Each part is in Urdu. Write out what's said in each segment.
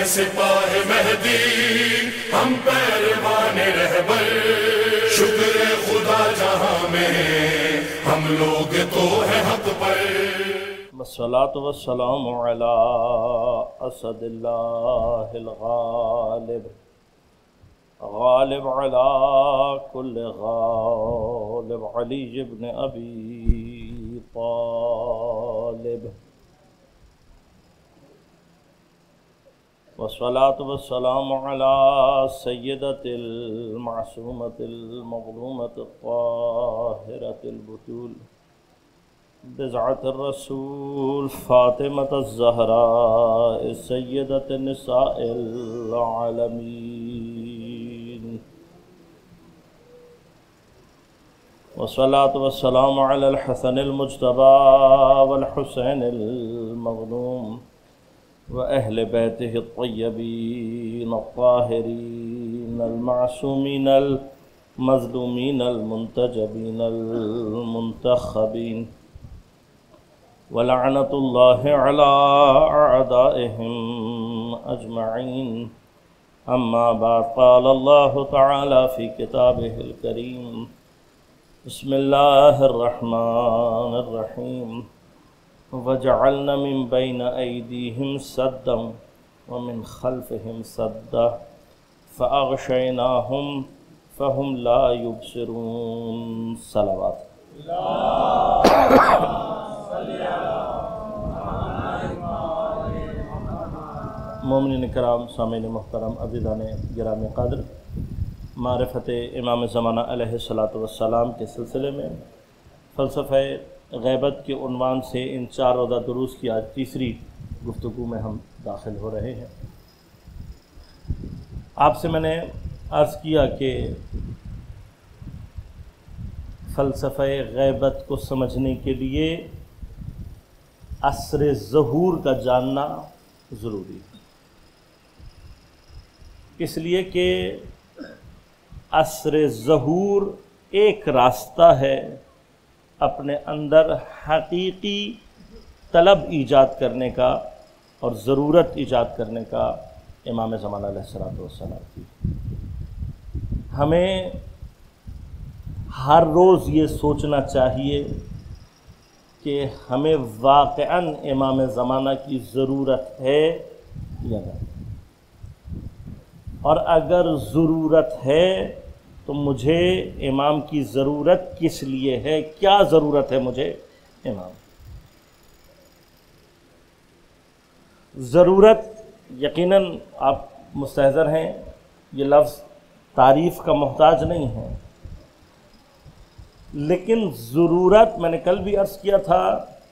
سپاہ مہدی ہم پیروان رہبر، شکر خدا جہاں میں ہم لوگ تو ہیں حق پر۔ والصلاة والسلام علی اسد اللہ الغالب، غالب علی کل غالب، علی ابن ابی طالب۔ والصلاة والسلام علی سیدۃ المعصومۃ المظلومۃ الطاہرۃ البتول، بضعۃ الرسول فاطمۃ الزہراء سیدۃ نساء العالمین۔ والصلاة والسلام علی الحسن المجتبی والحسین المظلوم وأهل بيته الطيبين الطاهرين المعصومين المظلومين المنتجبين المنتخبين، ولعنة الله على أعدائهم أجمعين۔ أما بعد، قال الله تعالى في كتابه الكريم، بسم الله الرحمن الرحيم، وَجَعَلْنَا مِن بَيْنَ أَيْدِيهِمْ سَدًّا وَمِن خَلْفِهِمْ سَدًّا فَأَغْشَيْنَاهُمْ فَهُمْ لَا يُبْصِرُونَ۔ صلوات۔ مومنین کرام، سامعین محترم، عزیزان گرامی قدر، معرفت امام زمانہ علیہ السلام کے سلسلے میں فلسفہ غیبت کے عنوان سے ان 4 روزہ دروس کی آج تیسری گفتگو میں ہم داخل ہو رہے ہیں۔ آپ سے میں نے عرض کیا کہ فلسفہ غیبت کو سمجھنے کے لیے عصر ظہور کا جاننا ضروری ہے، اس لیے کہ عصر ظہور ایک راستہ ہے اپنے اندر حقیقی طلب ایجاد کرنے کا اور ضرورت ایجاد کرنے کا امام زمانہ علیہ السلام کی۔ ہمیں ہر روز یہ سوچنا چاہیے کہ ہمیں واقعاً امام زمانہ کی ضرورت ہے یا نہیں، اور اگر ضرورت ہے تو مجھے امام کی ضرورت کس لیے ہے، کیا ضرورت ہے مجھے امام۔ ضرورت یقیناً آپ مستحضر ہیں، یہ لفظ تعریف کا محتاج نہیں ہے، لیکن ضرورت میں نے کل بھی عرض کیا تھا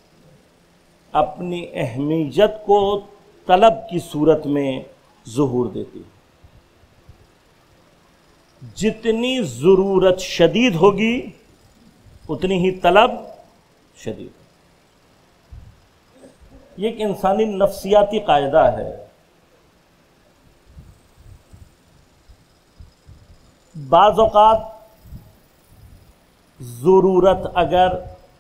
اپنی اہمیت کو طلب کی صورت میں ظہور دیتی ہے۔ جتنی ضرورت شدید ہوگی اتنی ہی طلب شدید ہوگی۔ یہ ایک انسانی نفسیاتی قاعدہ ہے۔ بعض اوقات ضرورت اگر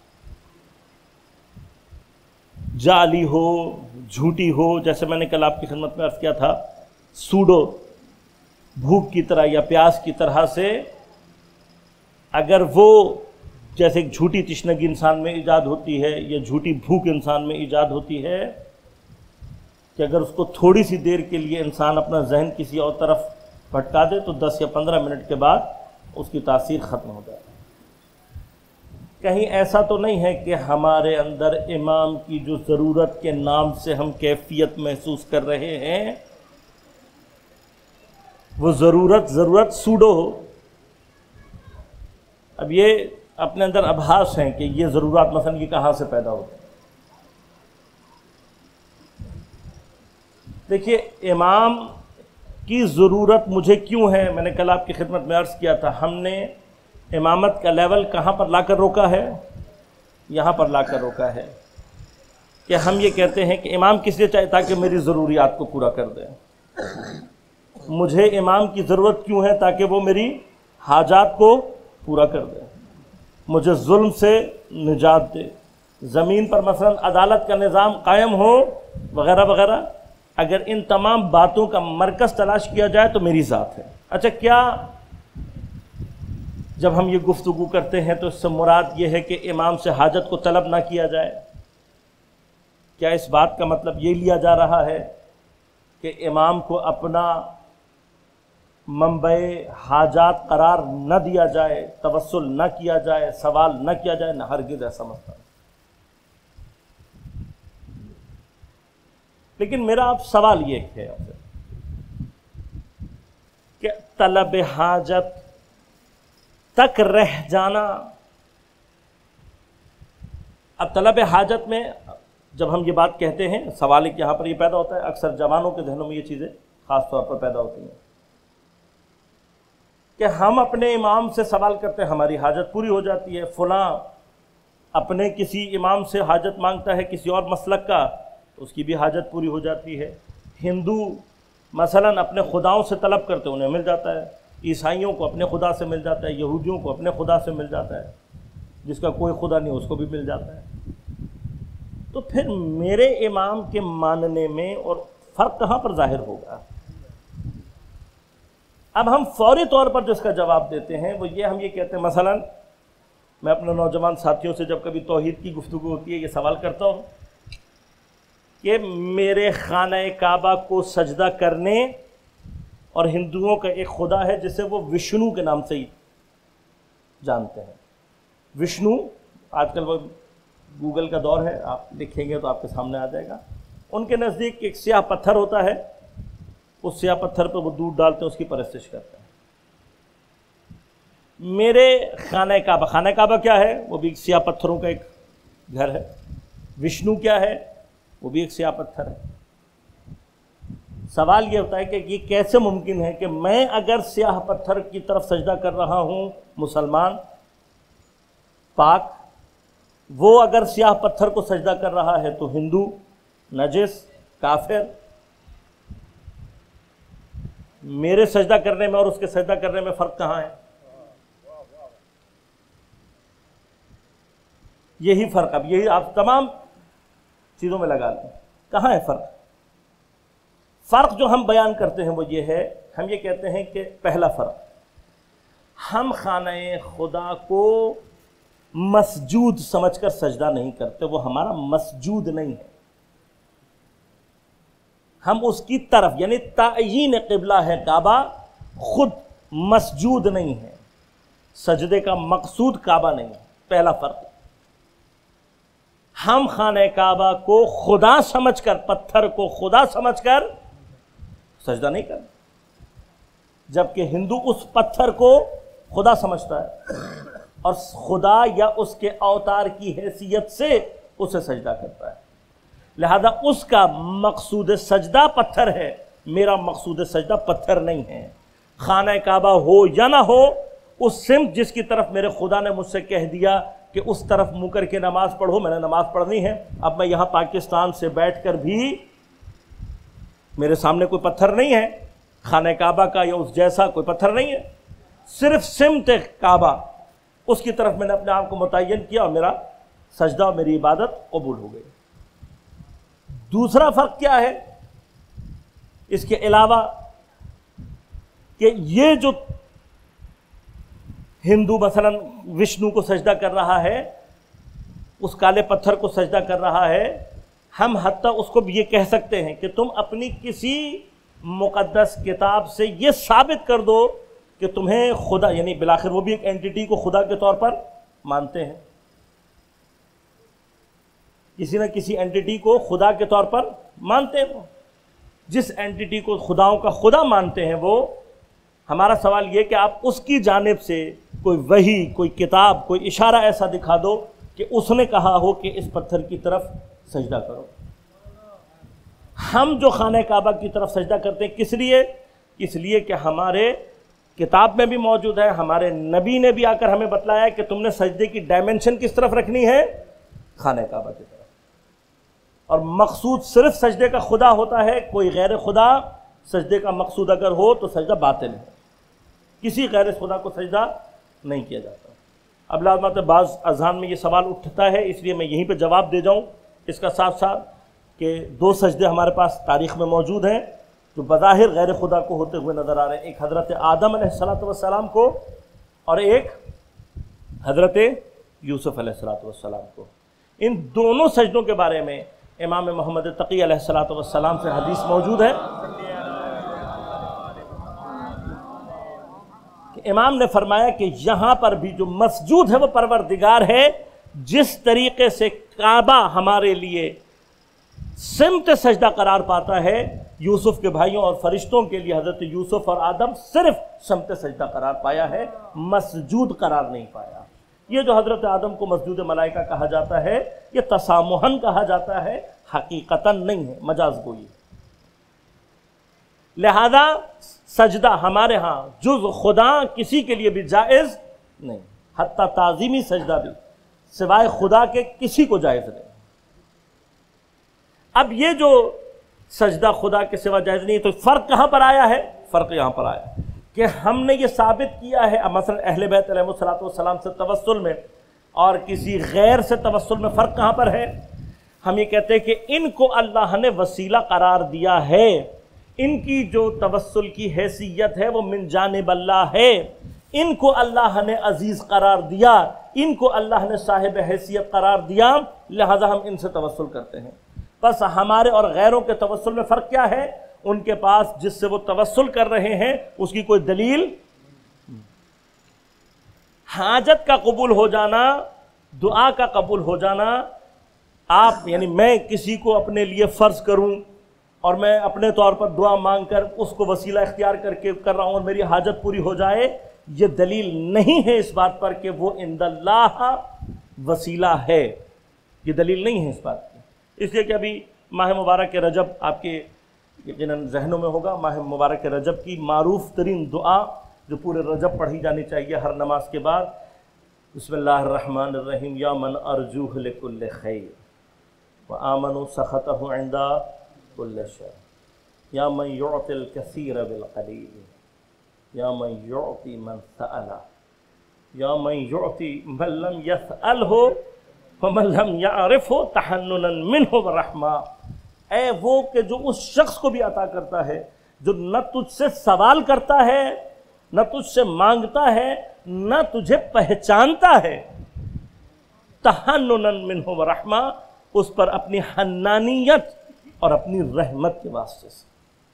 جعلی ہو، جھوٹی ہو، جیسے میں نے کل آپ کی خدمت میں عرض کیا تھا، سوڈو بھوک کی طرح یا پیاس کی طرح سے، اگر وہ جیسے ایک جھوٹی تشنگی انسان میں ایجاد ہوتی ہے یا جھوٹی بھوک انسان میں ایجاد ہوتی ہے کہ اگر اس کو تھوڑی سی دیر کے لیے انسان اپنا ذہن کسی اور طرف بھٹکا دے تو 10 یا 15 منٹ کے بعد اس کی تاثیر ختم ہو جائے۔ کہیں ایسا تو نہیں ہے کہ ہمارے اندر امام کی جو ضرورت کے نام سے ہم کیفیت محسوس کر رہے ہیں وہ ضرورت سوڈو ہو۔ اب یہ اپنے اندر ابحاث ہیں کہ یہ ضرورت مثلا یہ کہاں سے پیدا ہوتی ہے۔ دیکھیے، امام کی ضرورت مجھے کیوں ہے، میں نے کل آپ کی خدمت میں عرض کیا تھا، ہم نے امامت کا لیول کہاں پر لا کر روکا ہے، یہاں پر لا کر روکا ہے کہ ہم یہ کہتے ہیں کہ امام کس لیے چاہے تاکہ میری ضروریات کو پورا کر دے۔ مجھے امام کی ضرورت کیوں ہے؟ تاکہ وہ میری حاجات کو پورا کر دے، مجھے ظلم سے نجات دے، زمین پر مثلا عدالت کا نظام قائم ہو وغیرہ وغیرہ۔ اگر ان تمام باتوں کا مرکز تلاش کیا جائے تو میری ذات ہے۔ اچھا، کیا جب ہم یہ گفتگو کرتے ہیں تو اس سے مراد یہ ہے کہ امام سے حاجت کو طلب نہ کیا جائے؟ کیا اس بات کا مطلب یہ لیا جا رہا ہے کہ امام کو اپنا منبع حاجات قرار نہ دیا جائے، توسل نہ کیا جائے، سوال نہ کیا جائے؟ نہ، ہرگز ایسا مسئلہ نہیں۔ لیکن میرا اب سوال یہ ہے آپ سے کہ طلب حاجت تک رہ جانا، اب طلب حاجت میں جب ہم یہ بات کہتے ہیں، سوال ایک یہاں پر یہ پیدا ہوتا ہے، اکثر جوانوں کے ذہنوں میں یہ چیزیں خاص طور پر پیدا ہوتی ہیں کہ ہم اپنے امام سے سوال کرتے ہیں، ہماری حاجت پوری ہو جاتی ہے، فلاں اپنے کسی امام سے حاجت مانگتا ہے کسی اور مسلک کا، اس کی بھی حاجت پوری ہو جاتی ہے۔ ہندو مثلاً اپنے خداؤں سے طلب کرتے، انہیں مل جاتا ہے، عیسائیوں کو اپنے خدا سے مل جاتا ہے، یہودیوں کو اپنے خدا سے مل جاتا ہے، جس کا کوئی خدا نہیں اس کو بھی مل جاتا ہے۔ تو پھر میرے امام کے ماننے میں اور فرق کہاں پر ظاہر ہوگا؟ اب ہم فوری طور پر جو اس کا جواب دیتے ہیں وہ یہ، یہ کہتے ہیں، مثلاً میں اپنے نوجوان ساتھیوں سے جب کبھی توحید کی گفتگو ہوتی ہے یہ سوال کرتا ہوں کہ میرے خانہ کعبہ کو سجدہ کرنے، اور ہندوؤں کا ایک خدا ہے جسے وہ وشنو کے نام سے ہی جانتے ہیں، وشنو، آج کل وہ گوگل کا دور ہے، آپ لکھیں گے تو آپ کے سامنے آ جائے گا۔ ان کے نزدیک ایک سیاہ پتھر ہوتا ہے، اس سیاہ پتھر پہ وہ دودھ ڈالتے ہیں، اس کی پرستش کرتے ہیں۔ میرے خانہ کعبہ کیا ہے؟ وہ بھی سیاہ پتھروں کا ایک گھر ہے۔ وشنو کیا ہے؟ وہ بھی ایک سیاہ پتھر ہے۔ سوال یہ ہوتا ہے کہ یہ کیسے ممکن ہے کہ میں اگر سیاہ پتھر کی طرف سجدہ کر رہا ہوں مسلمان پاک، وہ اگر سیاہ پتھر کو سجدہ کر رہا ہے تو ہندو نجس کافر، میرے سجدہ کرنے میں اور اس کے سجدہ کرنے میں فرق کہاں ہے؟ یہی فرق، اب یہی آپ تمام چیزوں میں لگا لیں، کہاں ہے فرق؟ فرق جو ہم بیان کرتے ہیں وہ یہ ہے، ہم یہ کہتے ہیں کہ پہلا فرق، ہم خانہ خدا کو مسجود سمجھ کر سجدہ نہیں کرتے، وہ ہمارا مسجود نہیں ہے، ہم اس کی طرف، یعنی تعیین قبلہ ہے کعبہ، خود مسجود نہیں ہے، سجدے کا مقصود کعبہ نہیں ہے، پہلا فرق۔ ہم خانہ کعبہ کو خدا سمجھ کر، پتھر کو خدا سمجھ کر سجدہ نہیں کرتے، جبکہ ہندو اس پتھر کو خدا سمجھتا ہے اور خدا یا اس کے اوتار کی حیثیت سے اسے سجدہ کرتا ہے، لہذا اس کا مقصود سجدہ پتھر ہے، میرا مقصود سجدہ پتھر نہیں ہے۔ خانہ کعبہ ہو یا نہ ہو، اس سمت جس کی طرف میرے خدا نے مجھ سے کہہ دیا کہ اس طرف منہ کر کے نماز پڑھو، میں نے نماز پڑھنی ہے۔ اب میں یہاں پاکستان سے بیٹھ کر بھی میرے سامنے کوئی پتھر نہیں ہے، خانہ کعبہ کا یا اس جیسا کوئی پتھر نہیں ہے، صرف سمت کعبہ، اس کی طرف میں نے اپنے آپ کو متعین کیا اور میرا سجدہ اور میری عبادت قبول ہو گئی۔ دوسرا فرق کیا ہے اس کے علاوہ کہ یہ جو ہندو مثلا وشنو کو سجدہ کر رہا ہے، اس کالے پتھر کو سجدہ کر رہا ہے، ہم حتیٰ اس کو بھی یہ کہہ سکتے ہیں کہ تم اپنی کسی مقدس کتاب سے یہ ثابت کر دو کہ تمہیں خدا، یعنی بالآخر وہ بھی ایک اینٹیٹی کو خدا کے طور پر مانتے ہیں، کسی نہ کسی اینٹیٹی کو خدا کے طور پر مانتے ہیں، جس اینٹیٹی کو خداؤں کا خدا مانتے ہیں، وہ ہمارا سوال یہ کہ آپ اس کی جانب سے کوئی وحی، کوئی کتاب، کوئی اشارہ ایسا دکھا دو کہ اس نے کہا ہو کہ اس پتھر کی طرف سجدہ کرو۔ ہم جو خانہ کعبہ کی طرف سجدہ کرتے ہیں کس لیے؟ اس لیے کہ ہمارے کتاب میں بھی موجود ہے، ہمارے نبی نے بھی آ کر ہمیں بتلایا ہے کہ تم نے سجدے کی ڈائمنشن کس طرف رکھنی ہے؟ خانہ کعبہ کی طرف۔ اور مقصود صرف سجدے کا خدا ہوتا ہے، کوئی غیر خدا سجدے کا مقصود اگر ہو تو سجدہ باطل ہے، کسی غیر خدا کو سجدہ نہیں کیا جاتا۔ اب لازمات بعض اذہان میں یہ سوال اٹھتا ہے، اس لیے میں یہیں پہ جواب دے جاؤں اس کا ساتھ ساتھ کہ 2 سجدے ہمارے پاس تاریخ میں موجود ہیں جو بظاہر غیر خدا کو ہوتے ہوئے نظر آ رہے ہیں، ایک حضرت آدم علیہ السلام کو اور ایک حضرت یوسف علیہ السلام کو۔ ان دونوں سجدوں کے بارے میں امام محمد تقی علیہ السلام سے حدیث موجود ہے کہ امام نے فرمایا کہ یہاں پر بھی جو مسجود ہے وہ پروردگار ہے، جس طریقے سے کعبہ ہمارے لیے سمت سجدہ قرار پاتا ہے، یوسف کے بھائیوں اور فرشتوں کے لیے حضرت یوسف اور آدم صرف سمت سجدہ قرار پایا ہے، مسجود قرار نہیں پایا۔ یہ جو حضرت آدم کو مسجود ملائکہ کہا جاتا ہے، یہ تسامحاً کہا جاتا ہے، حقیقتاً نہیں ہے، مجاز گوئی۔ لہذا سجدہ ہمارے ہاں جز خدا کسی کے لیے بھی جائز نہیں، حتیٰ تعظیمی سجدہ بھی سوائے خدا کے کسی کو جائز نہیں۔ اب یہ جو سجدہ خدا کے سوا جائز نہیں ہے، تو فرق کہاں پر آیا ہے؟ فرق یہاں پر آیا ہے کہ ہم نے یہ ثابت کیا ہے، مثلا اہل بیت علیہ السلام سے توسل میں اور کسی غیر سے توسل میں فرق کہاں پر ہے؟ ہم یہ کہتے ہیں کہ ان کو اللہ نے وسیلہ قرار دیا ہے، ان کی جو توسل کی حیثیت ہے وہ من جانب اللہ ہے، ان کو اللہ نے عزیز قرار دیا، ان کو اللہ نے صاحب حیثیت قرار دیا، لہذا ہم ان سے توسل کرتے ہیں۔ بس ہمارے اور غیروں کے توسل میں فرق کیا ہے؟ ان کے پاس جس سے وہ توسل کر رہے ہیں اس کی کوئی دلیل۔ حاجت کا قبول ہو جانا، دعا کا قبول ہو جانا، آپ یعنی میں کسی کو اپنے لیے فرض کروں اور میں اپنے طور پر دعا مانگ کر اس کو وسیلہ اختیار کر کے کر رہا ہوں اور میری حاجت پوری ہو جائے، یہ دلیل نہیں ہے اس بات پر کہ وہ عند اللہ وسیلہ ہے، یہ دلیل نہیں ہے اس بات کی۔ اس لیے کہ ابھی ماہ مبارک رجب آپ کے یقیناً ذہنوں میں ہوگا، ماہ مبارک رجب کی معروف ترین دعا جو پورے رجب پڑھی جانی چاہیے ہر نماز کے بعد، بسم اللہ الرحمن الرحیم، یا من ارجوہ لکل خیر وآمنوا سخطہ عند کل شر، یا من یعطی الکثیر بالقلیل، یا من یعطی من سألہ، یا من یعطی من لم یسألہ ومن لم یعرفہ تحننا منہ ورحمہ، اے وہ کہ جو اس شخص کو بھی عطا کرتا ہے جو نہ تجھ سے سوال کرتا ہے، نہ تجھ سے مانگتا ہے، نہ تجھے پہچانتا ہے، تحننا منہ ورحمہ، اس پر اپنی حنانیت اور اپنی رحمت کے واسطے سے۔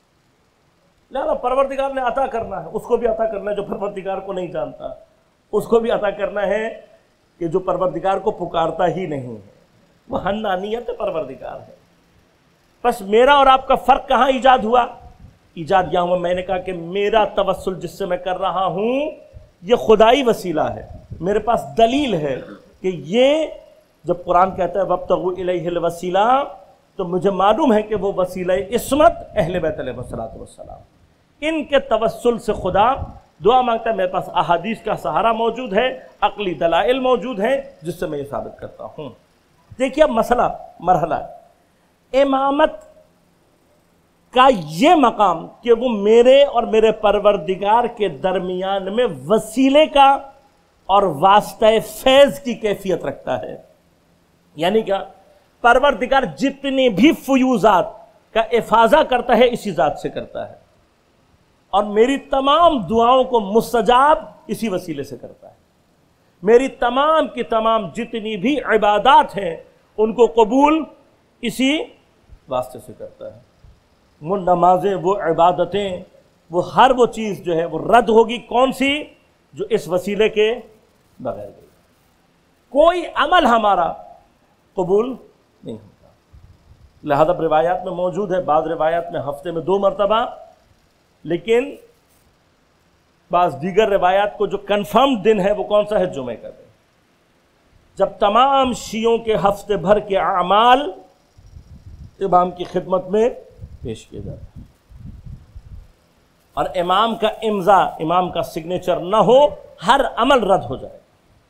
لہذا پروردگار نے عطا کرنا ہے، اس کو بھی عطا کرنا ہے جو پروردگار کو نہیں جانتا، اس کو بھی عطا کرنا ہے کہ جو پروردگار کو پکارتا ہی نہیں ہے، وہ حنانیت پروردگار ہے۔ بس میرا اور آپ کا فرق کہاں ایجاد ہوا؟ ایجاد یہاں ہوا، میں نے کہا کہ میرا توسل جس سے میں کر رہا ہوں یہ خدائی وسیلہ ہے، میرے پاس دلیل ہے کہ یہ جب قرآن کہتا ہے وابتغوا الیہ الوسیلہ، تو مجھے معلوم ہے کہ وہ وسیلہ عصمت اہل بیت علیہ السلام، ان کے توسل سے خدا دعا مانگتا ہے۔ میرے پاس احادیث کا سہارا موجود ہے، عقلی دلائل موجود ہیں جس سے میں یہ ثابت کرتا ہوں۔ دیکھیے اب مسئلہ مرحلہ امامت کا یہ مقام کہ وہ میرے اور میرے پروردگار کے درمیان میں وسیلے کا اور واسطہ فیض کی کیفیت رکھتا ہے، یعنی کیا؟ پروردگار جتنی بھی فیوزات کا افاضہ کرتا ہے اسی ذات سے کرتا ہے، اور میری تمام دعاؤں کو مستجاب اسی وسیلے سے کرتا ہے، میری تمام کی تمام جتنی بھی عبادات ہیں ان کو قبول اسی واسطے سے کرتا ہے۔ وہ نمازیں، وہ عبادتیں، وہ ہر وہ چیز جو ہے وہ رد ہوگی، کون سی؟ جو اس وسیلے کے بغیر گئی۔ کوئی عمل ہمارا قبول نہیں ہوتا۔ لہذا روایات میں موجود ہے، بعض روایات میں ہفتے میں 2 مرتبہ، لیکن بعض دیگر روایات کو جو کنفرم دن ہے وہ کون سا ہے؟ جمعہ کا دن، جب تمام شیعوں کے ہفتے بھر کے اعمال امام کی خدمت میں پیش کیے جاتے ہیں، اور امام کا امضا، امام کا سگنیچر نہ ہو ہر عمل رد ہو جائے۔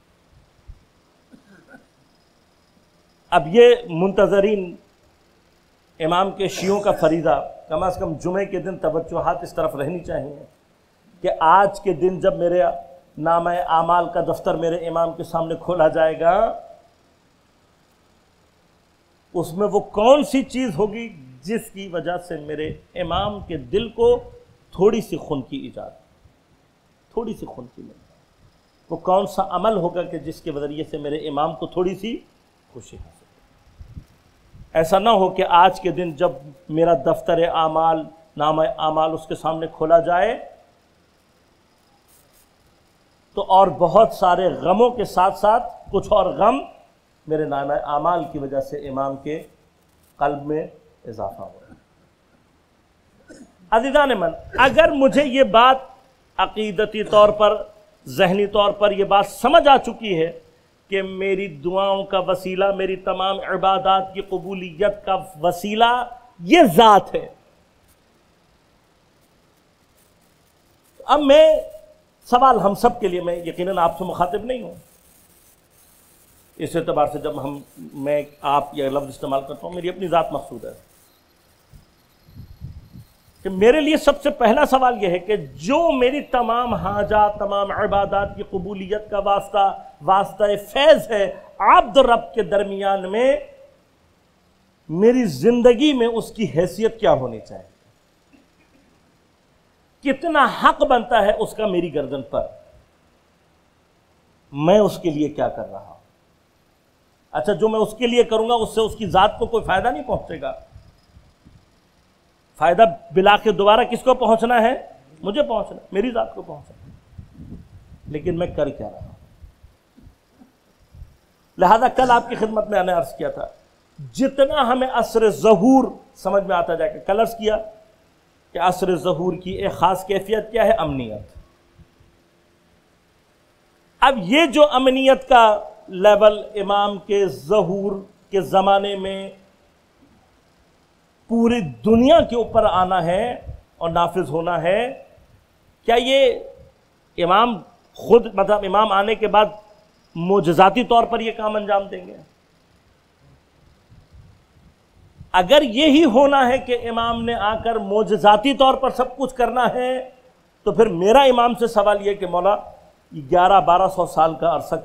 اب یہ منتظرین امام کے شیعوں کا فریضہ، کم از کم جمعے کے دن توجہات اس طرف رہنی چاہیے کہ آج کے دن جب میرے نامہ اعمال کا دفتر میرے امام کے سامنے کھولا جائے گا اس میں وہ کون سی چیز ہوگی جس کی وجہ سے میرے امام کے دل کو تھوڑی سی خنکی ایجاد، تھوڑی سی خنکی مل جائے، وہ کون سا عمل ہوگا کہ جس کے ذریعے سے میرے امام کو تھوڑی سی خوشی حاصل۔ ایسا نہ ہو کہ آج کے دن جب میرا دفتر اعمال، نامہ اعمال اس کے سامنے کھولا جائے تو اور بہت سارے غموں کے ساتھ ساتھ کچھ اور غم میرے نامہ اعمال کی وجہ سے امام کے قلب میں اضافہ ہو رہا ہے۔ عزیزان من، اگر مجھے یہ بات عقیدتی طور پر، ذہنی طور پر یہ بات سمجھ آ چکی ہے کہ میری دعاؤں کا وسیلہ، میری تمام عبادات کی قبولیت کا وسیلہ یہ ذات ہے، اب میں سوال ہم سب کے لیے، میں یقیناً آپ سے مخاطب نہیں ہوں، اس اعتبار سے جب میں آپ یہ لفظ استعمال کرتا ہوں میری اپنی ذات مقصود ہے کہ میرے لیے سب سے پہلا سوال یہ ہے کہ جو میری تمام حاجات، تمام عبادات کی قبولیت کا واسطہ فیض ہے عبد رب کے درمیان میں، میری زندگی میں اس کی حیثیت کیا ہونی چاہیے، کتنا حق بنتا ہے اس کا میری گردن پر، میں اس کے لیے کیا کر رہا ہوں۔ اچھا، جو میں اس کے لیے کروں گا اس سے اس کی ذات کو کوئی فائدہ نہیں پہنچے گا، فائدہ بلا کے دوبارہ کس کو پہنچنا ہے؟ مجھے پہنچنا، میری ذات کو پہنچنا، لیکن میں کر کیا رہا ہوں۔ لہذا کل آپ کی خدمت میں میں نے عرض کیا تھا، جتنا ہمیں عصر ظہور سمجھ میں آتا جائے گا، کل عرض کیا کہ عصر ظہور کی ایک خاص کیفیت کیا ہے؟ امنیت۔ اب یہ جو امنیت کا لیول امام کے ظہور کے زمانے میں پوری دنیا کے اوپر آنا ہے اور نافذ ہونا ہے، کیا یہ امام خود، مطلب امام آنے کے بعد معجزاتی طور پر یہ کام انجام دیں گے؟ اگر یہی ہونا ہے کہ امام نے آ کر معجزاتی طور پر سب کچھ کرنا ہے تو پھر میرا امام سے سوال یہ کہ مولا 1100-1200 سال کا عرصہ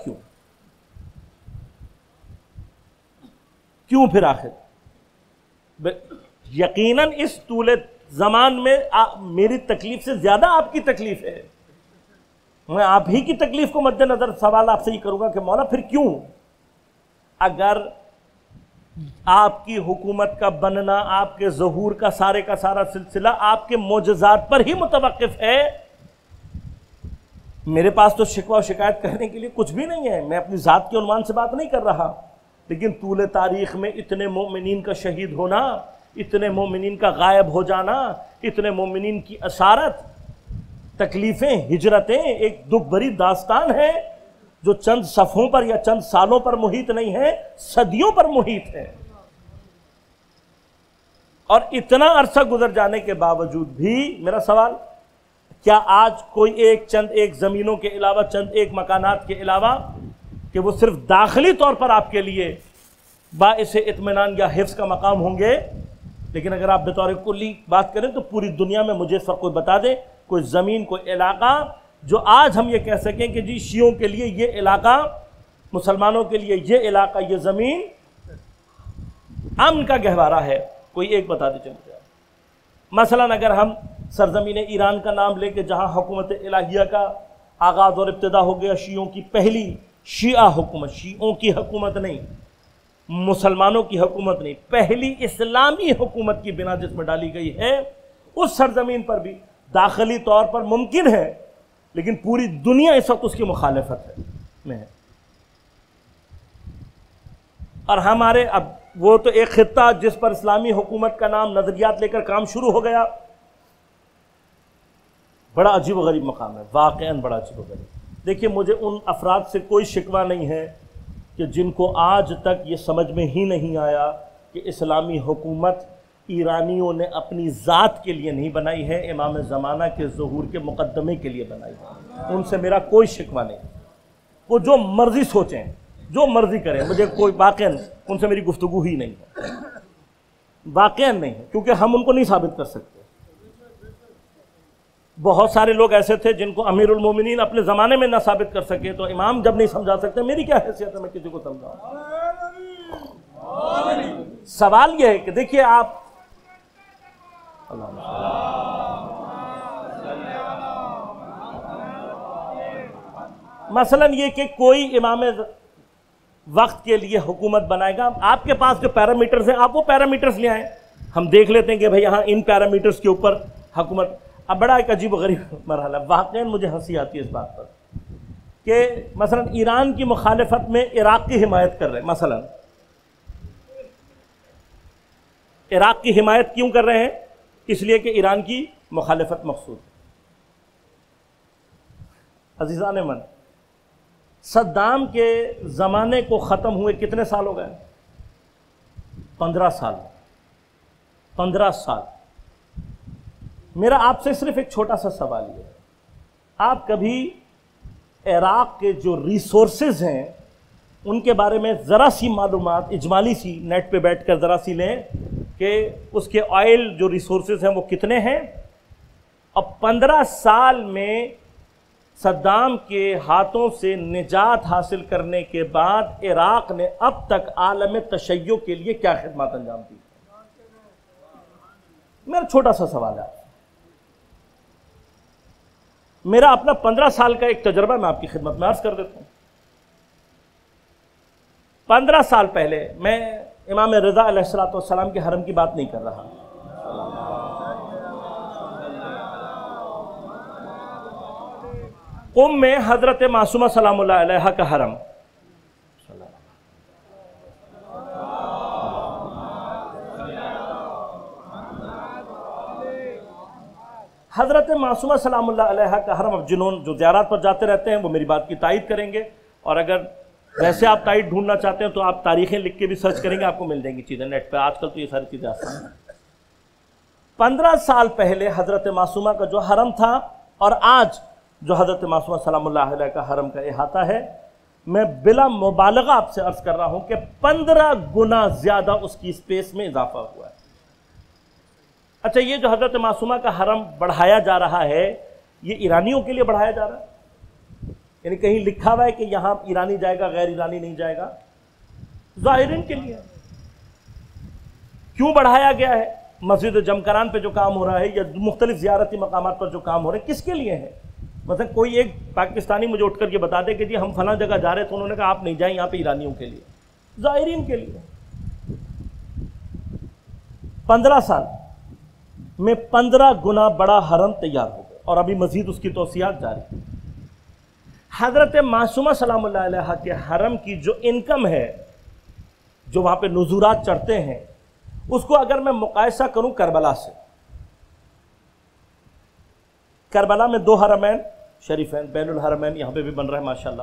کیوں پھر آخر؟ یقیناً اس طول زمان میں میری تکلیف سے زیادہ آپ کی تکلیف ہے، میں آپ ہی کی تکلیف کو مد نظر سوال آپ سے یہ کروں گا کہ مولا پھر کیوں؟ اگر آپ کی حکومت کا بننا، آپ کے ظہور کا سارا سلسلہ آپ کے معجزات پر ہی متوقف ہے، میرے پاس تو شکوہ و شکایت کرنے کے لیے کچھ بھی نہیں ہے، میں اپنی ذات کے عنوان سے بات نہیں کر رہا، لیکن طول تاریخ میں اتنے مومنین کا شہید ہونا، اتنے مومنین کا غائب ہو جانا، اتنے مومنین کی اسارت، تکلیفیں، ہجرتیں، ایک دکھ بھری داستان ہے جو چند صفحوں پر یا چند سالوں پر محیط نہیں ہے، صدیوں پر محیط ہے۔ اور اتنا عرصہ گزر جانے کے باوجود بھی میرا سوال، کیا آج کوئی ایک زمینوں کے علاوہ، چند ایک مکانات کے علاوہ کہ وہ صرف داخلی طور پر آپ کے لیے باعث اطمینان یا حفظ کا مقام ہوں گے، لیکن اگر آپ بطور کلی بات کریں تو پوری دنیا میں مجھے اس وقت کوئی بتا دے کوئی زمین، کوئی علاقہ جو آج ہم یہ کہہ سکیں کہ جی شیعوں کے لیے یہ علاقہ، مسلمانوں کے لیے یہ علاقہ، یہ زمین امن کا گہوارہ ہے، کوئی ایک بتا دیجیے مجھے۔ مثلا اگر ہم سرزمین ایران کا نام لے کے جہاں حکومت الہیہ کا آغاز اور ابتدا ہو گیا، شیعوں کی پہلی شیعہ حکومت، شیعوں کی حکومت نہیں، مسلمانوں کی حکومت نہیں، پہلی اسلامی حکومت کی بنا جس میں ڈالی گئی ہے، اس سرزمین پر بھی داخلی طور پر ممکن ہے، لیکن پوری دنیا اس وقت اس کی مخالفت ہے۔ اور ہمارے اب وہ تو ایک خطہ جس پر اسلامی حکومت کا نام نظریات لے کر کام شروع ہو گیا، بڑا عجیب و غریب مقام ہے، واقعاً بڑا عجیب و غریب۔ دیکھیے، مجھے ان افراد سے کوئی شکوہ نہیں ہے کہ جن کو آج تک یہ سمجھ میں ہی نہیں آیا کہ اسلامی حکومت ایرانیوں نے اپنی ذات کے لیے نہیں بنائی ہے، امام زمانہ کے ظہور کے مقدمے کے لیے بنائی ہے۔ ان سے میرا کوئی شکوہ نہیں، وہ جو مرضی سوچیں، جو مرضی کریں، مجھے کوئی واقعاً ان سے میری گفتگو ہی نہیں ہے، واقعاً نہیں ہے، کیونکہ ہم ان کو نہیں ثابت کر سکتے۔ بہت سارے لوگ ایسے تھے جن کو امیر المومنین اپنے زمانے میں نہ ثابت کر سکے، تو امام جب نہیں سمجھا سکتے، میری کیا حیثیت ہے میں کسی کو سمجھاؤں؟ سوال یہ ہے کہ دیکھیے آپ مثلا یہ کہ کوئی امام وقت کے لیے حکومت بنائے گا، آپ کے پاس جو پیرامیٹرز ہیں آپ وہ پیرامیٹرز لے آئیں، ہم دیکھ لیتے ہیں کہ بھائی یہاں ان پیرامیٹرز کے اوپر حکومت. اب بڑا ایک عجیب و غریب مرحلہ، واقعاً مجھے ہنسی آتی ہے اس بات پر کہ مثلا ایران کی مخالفت میں عراق کی حمایت کر رہے ہیں. مثلا عراق کی حمایت کیوں کر رہے ہیں؟ اس لیے کہ ایران کی مخالفت مقصود. عزیزان من، صدام کے زمانے کو ختم ہوئے کتنے سال ہو گئے؟ 15 سال. 15 سال. میرا آپ سے صرف ایک چھوٹا سا سوال یہ ہے، آپ کبھی عراق کے جو ریسورسز ہیں ان کے بارے میں ذرا سی معلومات اجمالی سی نیٹ پہ بیٹھ کر ذرا سی لیں کہ اس کے آئل جو ریسورسز ہیں وہ کتنے ہیں؟ اب 15 سال میں صدام کے ہاتھوں سے نجات حاصل کرنے کے بعد عراق نے اب تک عالم تشیع کے لیے کیا خدمات انجام دی؟ میرا چھوٹا سا سوال ہے، میرا اپنا 15 سال کا ایک تجربہ میں آپ کی خدمت میں عرض کر دیتا ہوں. 15 سال پہلے، میں امام رضا علیہ السلام کے حرم کی بات نہیں کر رہا، قم میں حضرت معصومہ سلام اللہ علیہ کا حرم. حضرت معصومہ سلام اللہ علیہ کا حرم، اب جو زیارات پر جاتے رہتے ہیں وہ میری بات کی تائید کریں گے، اور اگر ویسے آپ تائید ڈھونڈنا چاہتے ہیں تو آپ تاریخیں لکھ کے بھی سرچ کریں گے، آپ کو مل جائیں گی چیزیں نیٹ پہ. آج کل تو یہ ساری چیزیں آسان ہیں. 15 سال پہلے حضرت معصومہ کا جو حرم تھا اور آج جو حضرت معصومہ سلام اللہ علیہ کا حرم کا احاطہ ہے، میں بلا مبالغہ آپ سے عرض کر رہا ہوں کہ 15 گنا زیادہ اس کی اسپیس میں اضافہ ہوا ہے. اچھا، یہ جو حضرت معصومہ کا حرم بڑھایا جا رہا ہے، یہ ایرانیوں کے لیے بڑھایا جا رہا ہے؟ یعنی کہیں لکھا ہوا ہے کہ یہاں ایرانی جائے گا غیر ایرانی نہیں جائے گا؟ زائرین کے لیے. کیوں بڑھایا گیا ہے؟ مسجد جمکران پہ جو کام ہو رہا ہے یا مختلف زیارتی مقامات پر جو کام ہو رہے ہیں، کس کے لیے ہے؟ مثلا کوئی ایک پاکستانی مجھے اٹھ کر یہ بتا دے کہ جی ہم فلاں جگہ جا رہے تھے، انہوں نے کہا آپ نہیں جائیں، یہاں پہ ایرانیوں کے لیے، زائرین کے لیے. 15 سال میں 15 گنا بڑا حرم تیار ہو گیا، اور ابھی مزید اس کی توسیعات جاری ہیں. حضرت معصومہ سلام اللہ علیہ کے حرم کی جو انکم ہے، جو وہاں پہ نزورات چڑھتے ہیں، اس کو اگر میں مقایسہ کروں کربلا سے، کربلا میں 2 حرمین شریفین، بین الحرمین یہاں پہ بھی بن رہا ہے ماشاءاللہ،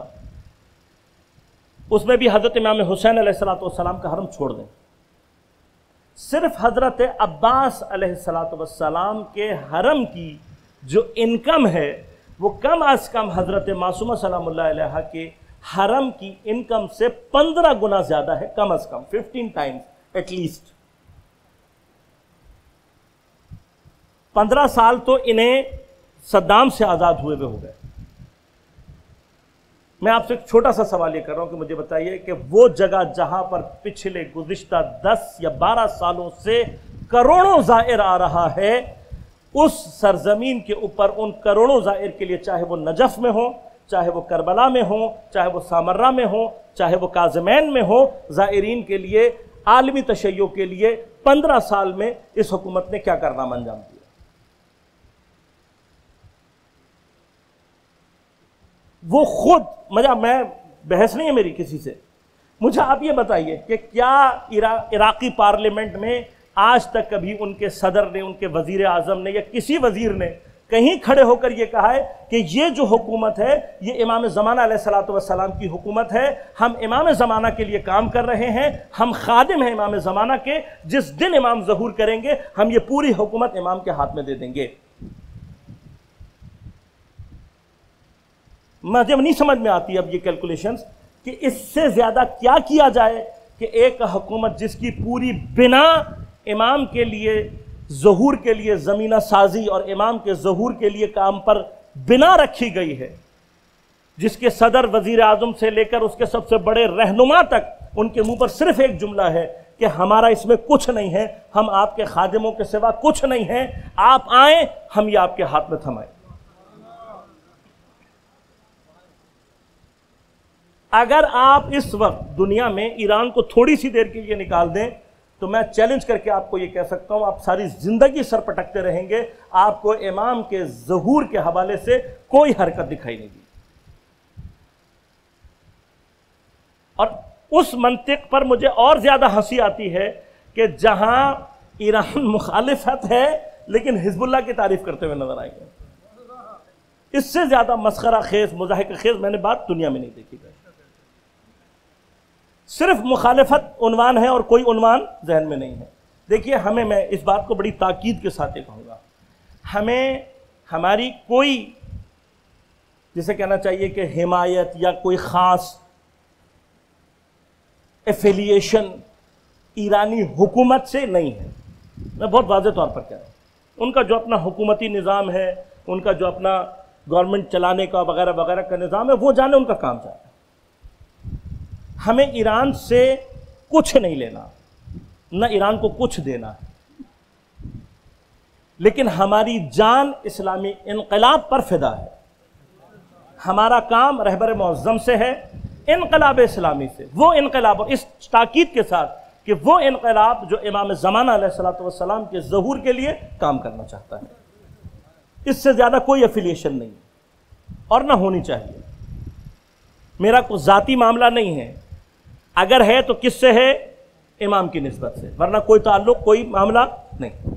اس میں بھی حضرت امام حسین علیہ السلام کا حرم چھوڑ دیں، صرف حضرت عباس علیہ السلام کے حرم کی جو انکم ہے وہ کم از کم حضرت معصومہ سلام اللہ علیہ کے حرم کی انکم سے 15 گنا زیادہ ہے، کم از کم 15 ٹائمز ایٹ لیسٹ. 15 سال تو انہیں صدام سے آزاد ہوئے ہو گئے. میں آپ سے ایک چھوٹا سا سوال یہ کر رہا ہوں کہ مجھے بتائیے کہ وہ جگہ جہاں پر پچھلے گزشتہ 10 یا 12 سالوں سے کروڑوں زائر آ رہا ہے، اس سرزمین کے اوپر ان کروڑوں زائر کے لیے، چاہے وہ نجف میں ہوں، چاہے وہ کربلا میں ہوں، چاہے وہ سامرہ میں ہوں، چاہے وہ کاظمین میں ہوں، زائرین کے لیے، عالمی تشیع کے لیے 15 سال میں اس حکومت نے کیا کارنامہ انجام دیا؟ وہ خود، میں بحث نہیں ہے میری کسی سے، مجھے آپ یہ بتائیے کہ کیا عراقی پارلیمنٹ میں آج تک کبھی ان کے صدر نے، ان کے وزیر اعظم نے یا کسی وزیر نے کہیں کھڑے ہو کر یہ کہا ہے کہ یہ جو حکومت ہے یہ امام زمانہ علیہ السلام کی حکومت ہے، ہم امام زمانہ کے لیے کام کر رہے ہیں، ہم خادم ہیں امام زمانہ کے، جس دن امام ظہور کریں گے ہم یہ پوری حکومت امام کے ہاتھ میں دے دیں گے؟ مجھے نہیں سمجھ میں آتی اب یہ کیلکولیشنز کہ اس سے زیادہ کیا کیا جائے کہ ایک حکومت جس کی پوری بنا امام کے لیے ظہور کے لیے زمینہ سازی اور امام کے ظہور کے لیے کام پر بنا رکھی گئی ہے، جس کے صدر، وزیر اعظم سے لے کر اس کے سب سے بڑے رہنما تک ان کے منہ پر صرف ایک جملہ ہے کہ ہمارا اس میں کچھ نہیں ہے، ہم آپ کے خادموں کے سوا کچھ نہیں ہیں، آپ آئیں، ہم یہ آپ کے ہاتھ میں تھمائیں۔ اگر آپ اس وقت دنیا میں ایران کو تھوڑی سی دیر کے لیے نکال دیں تو میں چیلنج کر کے آپ کو یہ کہہ سکتا ہوں آپ ساری زندگی سر پٹکتے رہیں گے، آپ کو امام کے ظہور کے حوالے سے کوئی حرکت دکھائی نہیں دی۔ اور اس منطق پر مجھے اور زیادہ ہنسی آتی ہے کہ جہاں ایران مخالفت ہے لیکن حزب اللہ کی تعریف کرتے ہوئے نظر آئیں گے۔ اس سے زیادہ مسخرہ خیز، مضحک خیز میں نے بات دنیا میں نہیں دیکھی گئی۔ صرف مخالفت عنوان ہے اور کوئی عنوان ذہن میں نہیں ہے۔ دیکھیے، میں اس بات کو بڑی تاکید کے ساتھ کہوں گا، ہمیں ہماری کوئی جسے کہنا چاہیے کہ حمایت یا کوئی خاص ایفیلیشن ایرانی حکومت سے نہیں ہے۔ میں بہت واضح طور پر کہہ رہا ہوں، ان کا جو اپنا حکومتی نظام ہے، ان کا جو اپنا گورنمنٹ چلانے کا وغیرہ وغیرہ کا نظام ہے، وہ جانے، ان کا کام جانے۔ ہمیں ایران سے کچھ نہیں لینا، نہ ایران کو کچھ دینا ہے، لیکن ہماری جان اسلامی انقلاب پر فدا ہے۔ ہمارا کام رہبر معظم سے ہے، انقلاب اسلامی سے، وہ انقلاب، اور اس تاکید کے ساتھ کہ وہ انقلاب جو امام زمانہ علیہ السلام کے ظہور کے لیے کام کرنا چاہتا ہے۔ اس سے زیادہ کوئی ایفیلیشن نہیں اور نہ ہونی چاہیے۔ میرا کوئی ذاتی معاملہ نہیں ہے، اگر ہے تو کس سے ہے؟ امام کی نسبت سے، ورنہ کوئی تعلق، کوئی معاملہ نہیں۔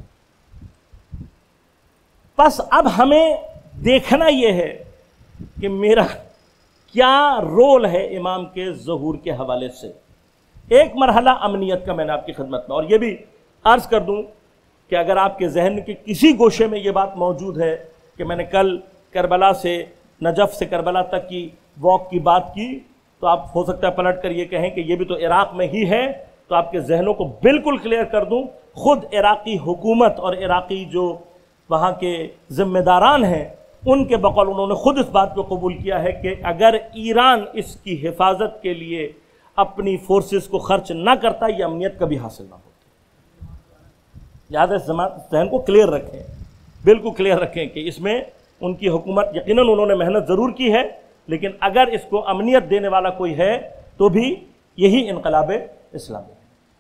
بس اب ہمیں دیکھنا یہ ہے کہ میرا کیا رول ہے امام کے ظہور کے حوالے سے۔ ایک مرحلہ امنیت کا میں نے آپ کی خدمت میں، اور یہ بھی عرض کر دوں کہ اگر آپ کے ذہن کے کسی گوشے میں یہ بات موجود ہے کہ میں نے کل کربلا سے، نجف سے کربلا تک کی واک کی بات کی، تو آپ ہو سکتا ہے پلٹ کر یہ کہیں کہ یہ بھی تو عراق میں ہی ہے، تو آپ کے ذہنوں کو بالکل کلیئر کر دوں، خود عراقی حکومت اور عراقی جو وہاں کے ذمہ داران ہیں، ان کے بقول انہوں نے خود اس بات کو قبول کیا ہے کہ اگر ایران اس کی حفاظت کے لیے اپنی فورسز کو خرچ نہ کرتا، یہ امنیت کبھی حاصل نہ ہوتی۔ لہٰذا اس ذہن کو کلیئر رکھیں، بالکل کلیئر رکھیں کہ اس میں ان کی حکومت، یقیناً انہوں نے محنت ضرور کی ہے، لیکن اگر اس کو امنیت دینے والا کوئی ہے تو بھی یہی انقلاب اسلامی ہے۔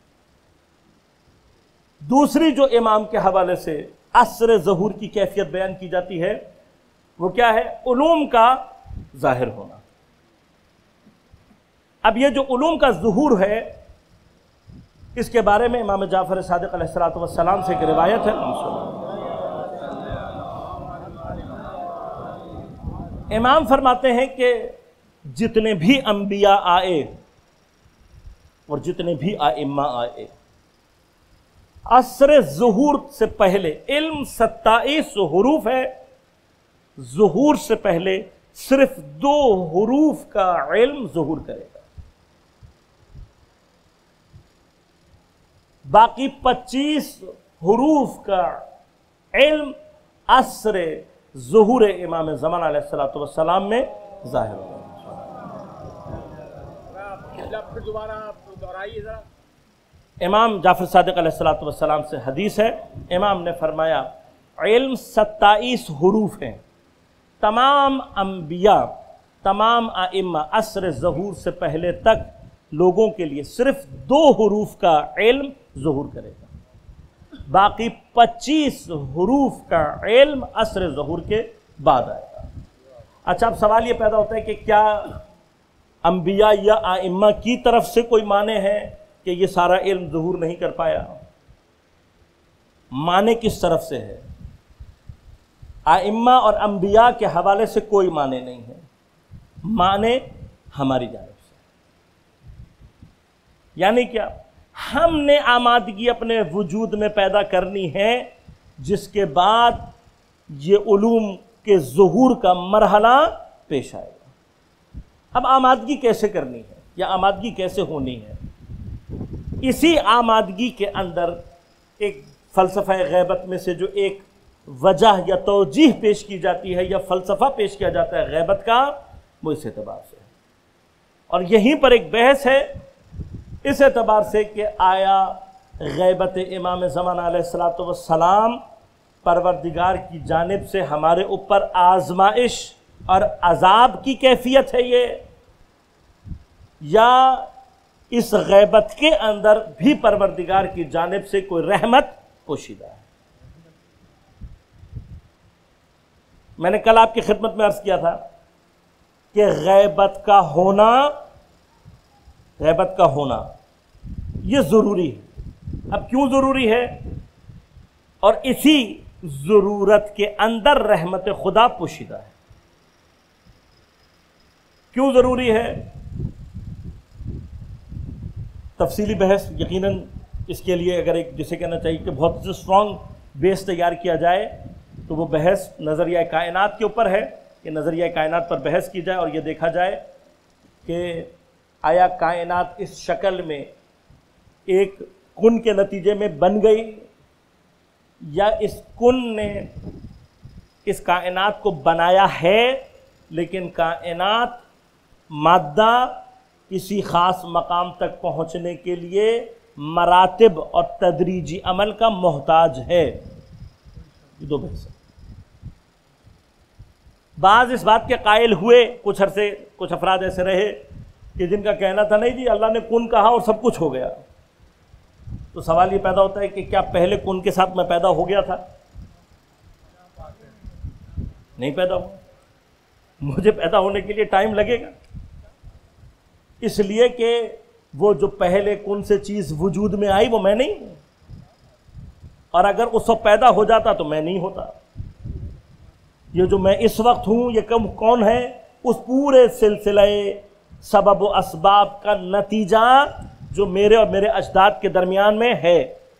دوسری جو امام کے حوالے سے عصر ظہور کی کیفیت بیان کی جاتی ہے وہ کیا ہے؟ علوم کا ظاہر ہونا۔ اب یہ جو علوم کا ظہور ہے، اس کے بارے میں امام جعفر صادق علیہ السلام سے ایک روایت ہے۔ امام فرماتے ہیں کہ جتنے بھی انبیاء آئے اور جتنے بھی ائمہ آئے، عصر ظہور سے پہلے علم 27 حروف ہے، ظہور سے پہلے صرف 2 حروف کا علم ظہور کرے گا، باقی 25 حروف کا علم عصر ظہور امام زمان علیہ السلام میں ظاہر ہوگا۔ امام جعفر صادق علیہ السلام سے حدیث ہے، امام نے فرمایا علم 27 حروف ہیں، تمام انبیاء، تمام ائمہ عصر ظہور سے پہلے تک لوگوں کے لیے صرف 2 حروف کا علم ظہور کرے گا، باقی 25 حروف کا علم عصر ظہور کے بعد آئے گا۔ اچھا، اب سوال یہ پیدا ہوتا ہے کہ کیا انبیاء یا ائمہ کی طرف سے کوئی معنی ہے کہ یہ سارا علم ظہور نہیں کر پایا؟ معنی کس طرف سے ہے؟ ائمہ اور انبیاء کے حوالے سے کوئی معنی نہیں ہے، معنی ہماری جانب سے۔ یعنی کیا؟ ہم نے آمادگی اپنے وجود میں پیدا کرنی ہے جس کے بعد یہ علوم کے ظہور کا مرحلہ پیش آئے گا۔ اب آمادگی کیسے کرنی ہے یا آمادگی کیسے ہونی ہے؟ اسی آمادگی کے اندر ایک فلسفہ غیبت میں سے جو ایک وجہ یا توجیہ پیش کی جاتی ہے یا فلسفہ پیش کیا جاتا ہے غیبت کا، وہ اس اعتبار سے ہے۔ اور یہیں پر ایک بحث ہے اس اعتبار سے کہ آیا غیبت امام زمان علیہ الصلوۃ والسلام پروردگار کی جانب سے ہمارے اوپر آزمائش اور عذاب کی کیفیت ہے یہ، یا اس غیبت کے اندر بھی پروردگار کی جانب سے کوئی رحمت پوشیدہ ہے؟ میں نے کل آپ کی خدمت میں عرض کیا تھا کہ غیبت کا ہونا یہ ضروری ہے۔ اب کیوں ضروری ہے؟ اور اسی ضرورت کے اندر رحمت خدا پوشیدہ ہے۔ کیوں ضروری ہے؟ تفصیلی بحث یقیناً اس کے لیے اگر ایک جسے کہنا چاہیے کہ بہت اسٹرانگ بیس تیار کیا جائے تو وہ بحث نظریہ کائنات کے اوپر ہے کہ نظریہ کائنات پر بحث کی جائے اور یہ دیکھا جائے کہ آیا کائنات اس شکل میں ایک کن کے نتیجے میں بن گئی، یا اس کن نے اس کائنات کو بنایا ہے لیکن کائنات مادہ کسی خاص مقام تک پہنچنے کے لیے مراتب اور تدریجی عمل کا محتاج ہے۔ یہ دو بحث ہیں۔ بعض اس بات کے قائل ہوئے، کچھ عرصے کچھ افراد ایسے رہے کہ جن کا کہنا تھا نہیں جی اللہ نے کن کہا اور سب کچھ ہو گیا۔ تو سوال یہ پیدا ہوتا ہے کہ کیا پہلے کن کے ساتھ میں پیدا ہو گیا تھا؟ نہیں پیدا ہوا، مجھے پیدا ہونے کے لیے ٹائم لگے گا، اس لیے کہ وہ جو پہلے کن سے چیز وجود میں آئی وہ میں نہیں ہوں، اور اگر اس وقت پیدا ہو جاتا تو میں نہیں ہوتا۔ یہ جو میں اس وقت ہوں یہ کون ہے؟ اس پورے سلسلہ سبب و اسباب کا نتیجہ جو میرے اور میرے اجداد کے درمیان میں ہے۔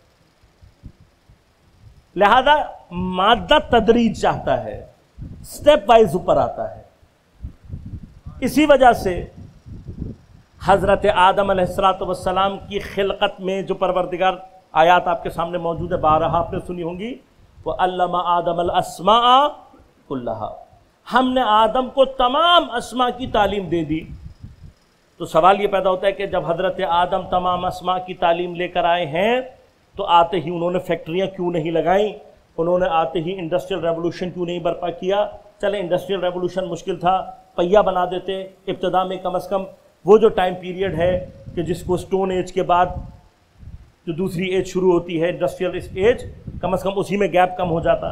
لہذا مادہ تدریج چاہتا ہے، سٹیپ وائز اوپر آتا ہے۔ اسی وجہ سے حضرت آدم علیہ السلام کی خلقت میں جو پروردگار، آیات آپ کے سامنے موجود ہے، بارہا آپ نے سنی ہوں گی، وَعَلَّمَ آدَمَ الْأَسْمَاءَ كُلَّهَا، ہم نے آدم کو تمام اسماء کی تعلیم دے دی۔ تو سوال یہ پیدا ہوتا ہے کہ جب حضرت آدم تمام اسماء کی تعلیم لے کر آئے ہیں تو آتے ہی انہوں نے فیکٹریاں کیوں نہیں لگائیں؟ انہوں نے آتے ہی انڈسٹریل ریولوشن کیوں نہیں برپا کیا؟ چلیں انڈسٹریل ریولوشن مشکل تھا، پہیا بنا دیتے ابتدا میں، کم از کم وہ جو ٹائم پیریڈ ہے کہ جس کو سٹون ایج کے بعد جو دوسری ایج شروع ہوتی ہے انڈسٹریل ایج، کم از کم اسی میں گیپ کم ہو جاتا۔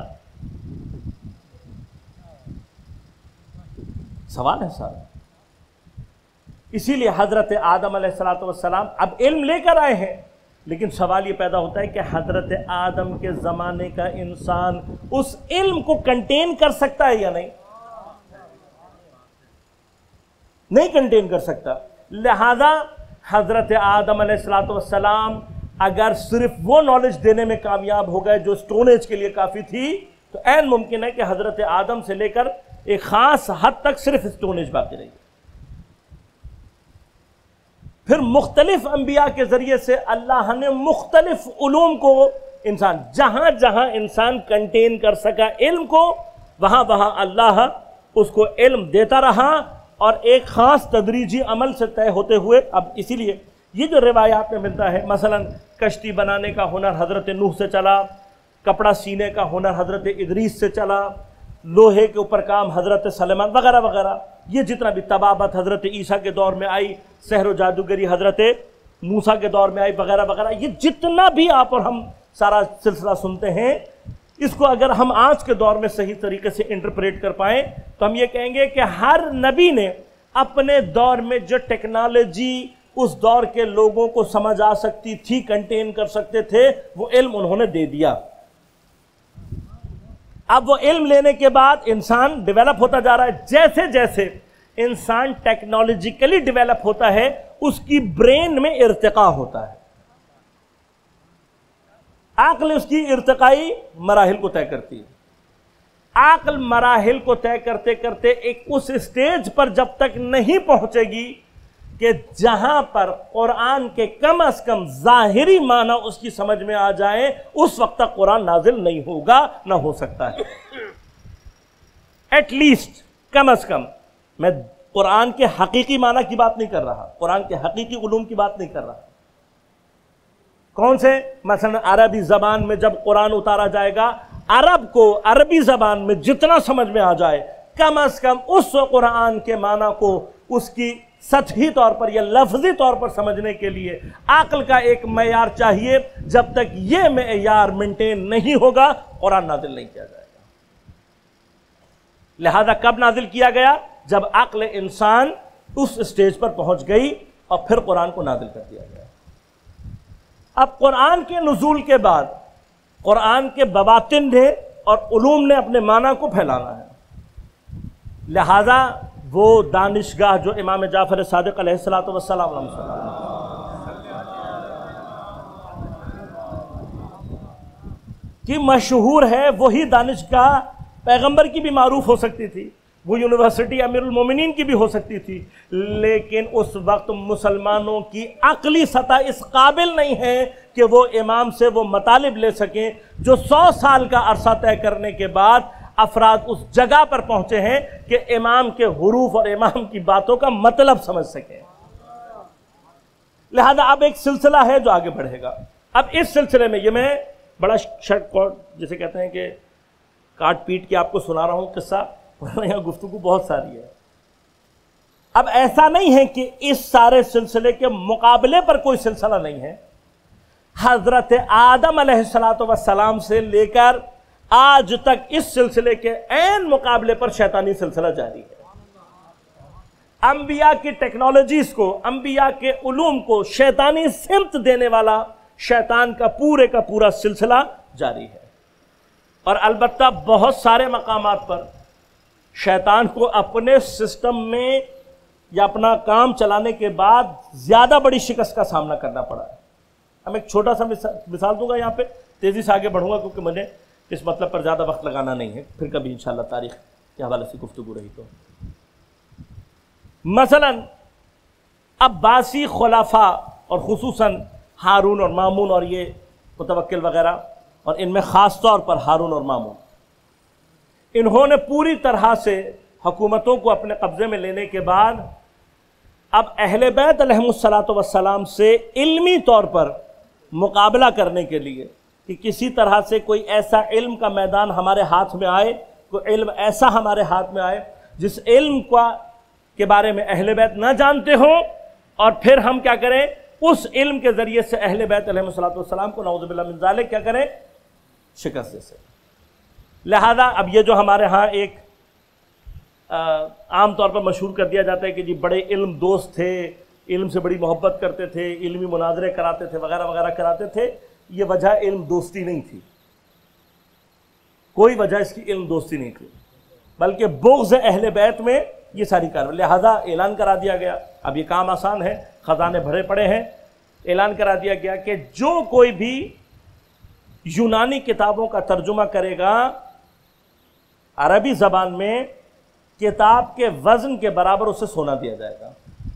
سوال ہے سارا۔ اسی لیے حضرت آدم علیہ السلام اب علم لے کر آئے ہیں، لیکن سوال یہ پیدا ہوتا ہے کہ حضرت آدم کے زمانے کا انسان اس علم کو کنٹین کر سکتا ہے یا نہیں؟ نہیں کنٹین کر سکتا۔ لہذا حضرت آدم علیہ السلام اگر صرف وہ نالج دینے میں کامیاب ہو گئے جو سٹون ایج کے لیے کافی تھی، تو عین ممکن ہے کہ حضرت آدم سے لے کر ایک خاص حد تک صرف سٹون ایج باقی رہی۔ پھر مختلف انبیاء کے ذریعے سے اللہ نے مختلف علوم کو انسان، جہاں جہاں انسان کنٹین کر سکا علم کو، وہاں وہاں اللہ اس کو علم دیتا رہا، اور ایک خاص تدریجی عمل سے طے ہوتے ہوئے۔ اب اسی لیے یہ جو روایات میں ملتا ہے، مثلا کشتی بنانے کا ہنر حضرت نوح سے چلا، کپڑا سینے کا ہنر حضرت ادریس سے چلا، لوہے کے اوپر کام حضرت سلیمان وغیرہ وغیرہ، یہ جتنا بھی طبابت حضرت عیسیٰ کے دور میں آئی، سحر و جادوگری حضرت موسیٰ کے دور میں آئی وغیرہ وغیرہ، یہ جتنا بھی آپ اور ہم سارا سلسلہ سنتے ہیں، اس کو اگر ہم آج کے دور میں صحیح طریقے سے انٹرپریٹ کر پائیں تو ہم یہ کہیں گے کہ ہر نبی نے اپنے دور میں جو ٹیکنالوجی اس دور کے لوگوں کو سمجھ آ سکتی تھی، کنٹین کر سکتے تھے، وہ علم انہوں نے دے دیا۔ اب وہ علم لینے کے بعد انسان ڈیولپ ہوتا جا رہا ہے۔ جیسے جیسے انسان ٹیکنالوجیکلی ڈیولپ ہوتا ہے، اس کی برین میں ارتقاء ہوتا ہے، عقل اس کی ارتقائی مراحل کو طے کرتی ہے۔ عقل مراحل کو طے کرتے کرتے ایک اس اسٹیج پر جب تک نہیں پہنچے گی کہ جہاں پر قرآن کے کم از کم ظاہری معنی اس کی سمجھ میں آ جائیں، اس وقت تک قرآن نازل نہیں ہوگا، نہ ہو سکتا ہے۔ ایٹ لیسٹ کم از کم، میں قرآن کے حقیقی معنی کی بات نہیں کر رہا، قرآن کے حقیقی علوم کی بات نہیں کر رہا، کون سے؟ مثلا عربی زبان میں جب قرآن اتارا جائے گا، عرب کو عربی زبان میں جتنا سمجھ میں آ جائے، کم از کم اس قرآن کے معنی کو اس کی سطحی طور پر یا لفظی طور پر سمجھنے کے لیے عقل کا ایک معیار چاہیے. جب تک یہ معیار مینٹین نہیں ہوگا قرآن نازل نہیں کیا جائے گا. لہذا کب نازل کیا گیا؟ جب عقل انسان اس اسٹیج پر پہنچ گئی اور پھر قرآن کو نازل کر دیا گیا. اب قرآن کے نزول کے بعد قرآن کے بواطن نے اور علوم نے اپنے معنی کو پھیلانا ہے. لہذا وہ دانشگاہ جو امام جعفر صادق علیہ السلام کی مشہور ہے، وہی دانشگاہ پیغمبر کی بھی معروف ہو سکتی تھی، وہ یونیورسٹی امیر المومنین کی بھی ہو سکتی تھی، لیکن اس وقت مسلمانوں کی عقلی سطح اس قابل نہیں ہے کہ وہ امام سے وہ مطالب لے سکیں جو 100 سال کا عرصہ طے کرنے کے بعد افراد اس جگہ پر پہنچے ہیں کہ امام کے حروف اور امام کی باتوں کا مطلب سمجھ سکیں. لہذا اب ایک سلسلہ ہے جو آگے بڑھے گا. اب اس سلسلے میں یہ میں بڑا جسے کہتے ہیں کہ کاٹ پیٹ کے آپ کو سنا رہا ہوں قصہ، یہاں گفتگو بہت ساری ہے. اب ایسا نہیں ہے کہ اس سارے سلسلے کے مقابلے پر کوئی سلسلہ نہیں ہے. حضرت آدم علیہ السلام سے لے کر آج تک اس سلسلے کے عین مقابلے پر شیطانی سلسلہ جاری ہے. انبیاء کی ٹیکنالوجیز کو، انبیاء کے علوم کو شیطانی سمت دینے والا شیطان کا پورا سلسلہ جاری ہے. اور البتہ بہت سارے مقامات پر شیطان کو اپنے سسٹم میں یا اپنا کام چلانے کے بعد زیادہ بڑی شکست کا سامنا کرنا پڑا ہے. ہم ایک چھوٹا سا مثال دوں گا، یہاں پہ تیزی سے آگے بڑھوں گا کیونکہ مجھے اس مطلب پر زیادہ وقت لگانا نہیں ہے، پھر کبھی انشاءاللہ تاریخ کے حوالے سے گفتگو رہی تو. مثلا عباسی خلفاء اور خصوصاً ہارون اور مامون اور یہ متوکل وغیرہ، اور ان میں خاص طور پر ہارون اور مامون، انہوں نے پوری طرح سے حکومتوں کو اپنے قبضے میں لینے کے بعد اب اہل بیت علیہم السلام سے علمی طور پر مقابلہ کرنے کے لیے کہ کسی طرح سے کوئی ایسا علم کا میدان ہمارے ہاتھ میں آئے، کوئی علم ایسا ہمارے ہاتھ میں آئے جس علم کے بارے میں اہل بیت نہ جانتے ہوں، اور پھر ہم کیا کریں، اس علم کے ذریعے سے اہل بیت علیہ السلام کو نعوذ باللہ من ذالک کیا کریں، شکست دے سکیں. لہذا اب یہ جو ہمارے ہاں ایک عام طور پر مشہور کر دیا جاتا ہے کہ جی بڑے علم دوست تھے، علم سے بڑی محبت کرتے تھے، علمی مناظرے کراتے تھے وغیرہ وغیرہ کراتے تھے، یہ وجہ علم دوستی نہیں تھی، کوئی وجہ اس کی علم دوستی نہیں تھی، بلکہ بغض اہل بیت میں یہ ساری کارروائی. لہذا اعلان کرا دیا گیا، اب یہ کام آسان ہے، خزانے بھرے پڑے ہیں، اعلان کرا دیا گیا کہ جو کوئی بھی یونانی کتابوں کا ترجمہ کرے گا عربی زبان میں، کتاب کے وزن کے برابر اسے سونا دیا جائے گا.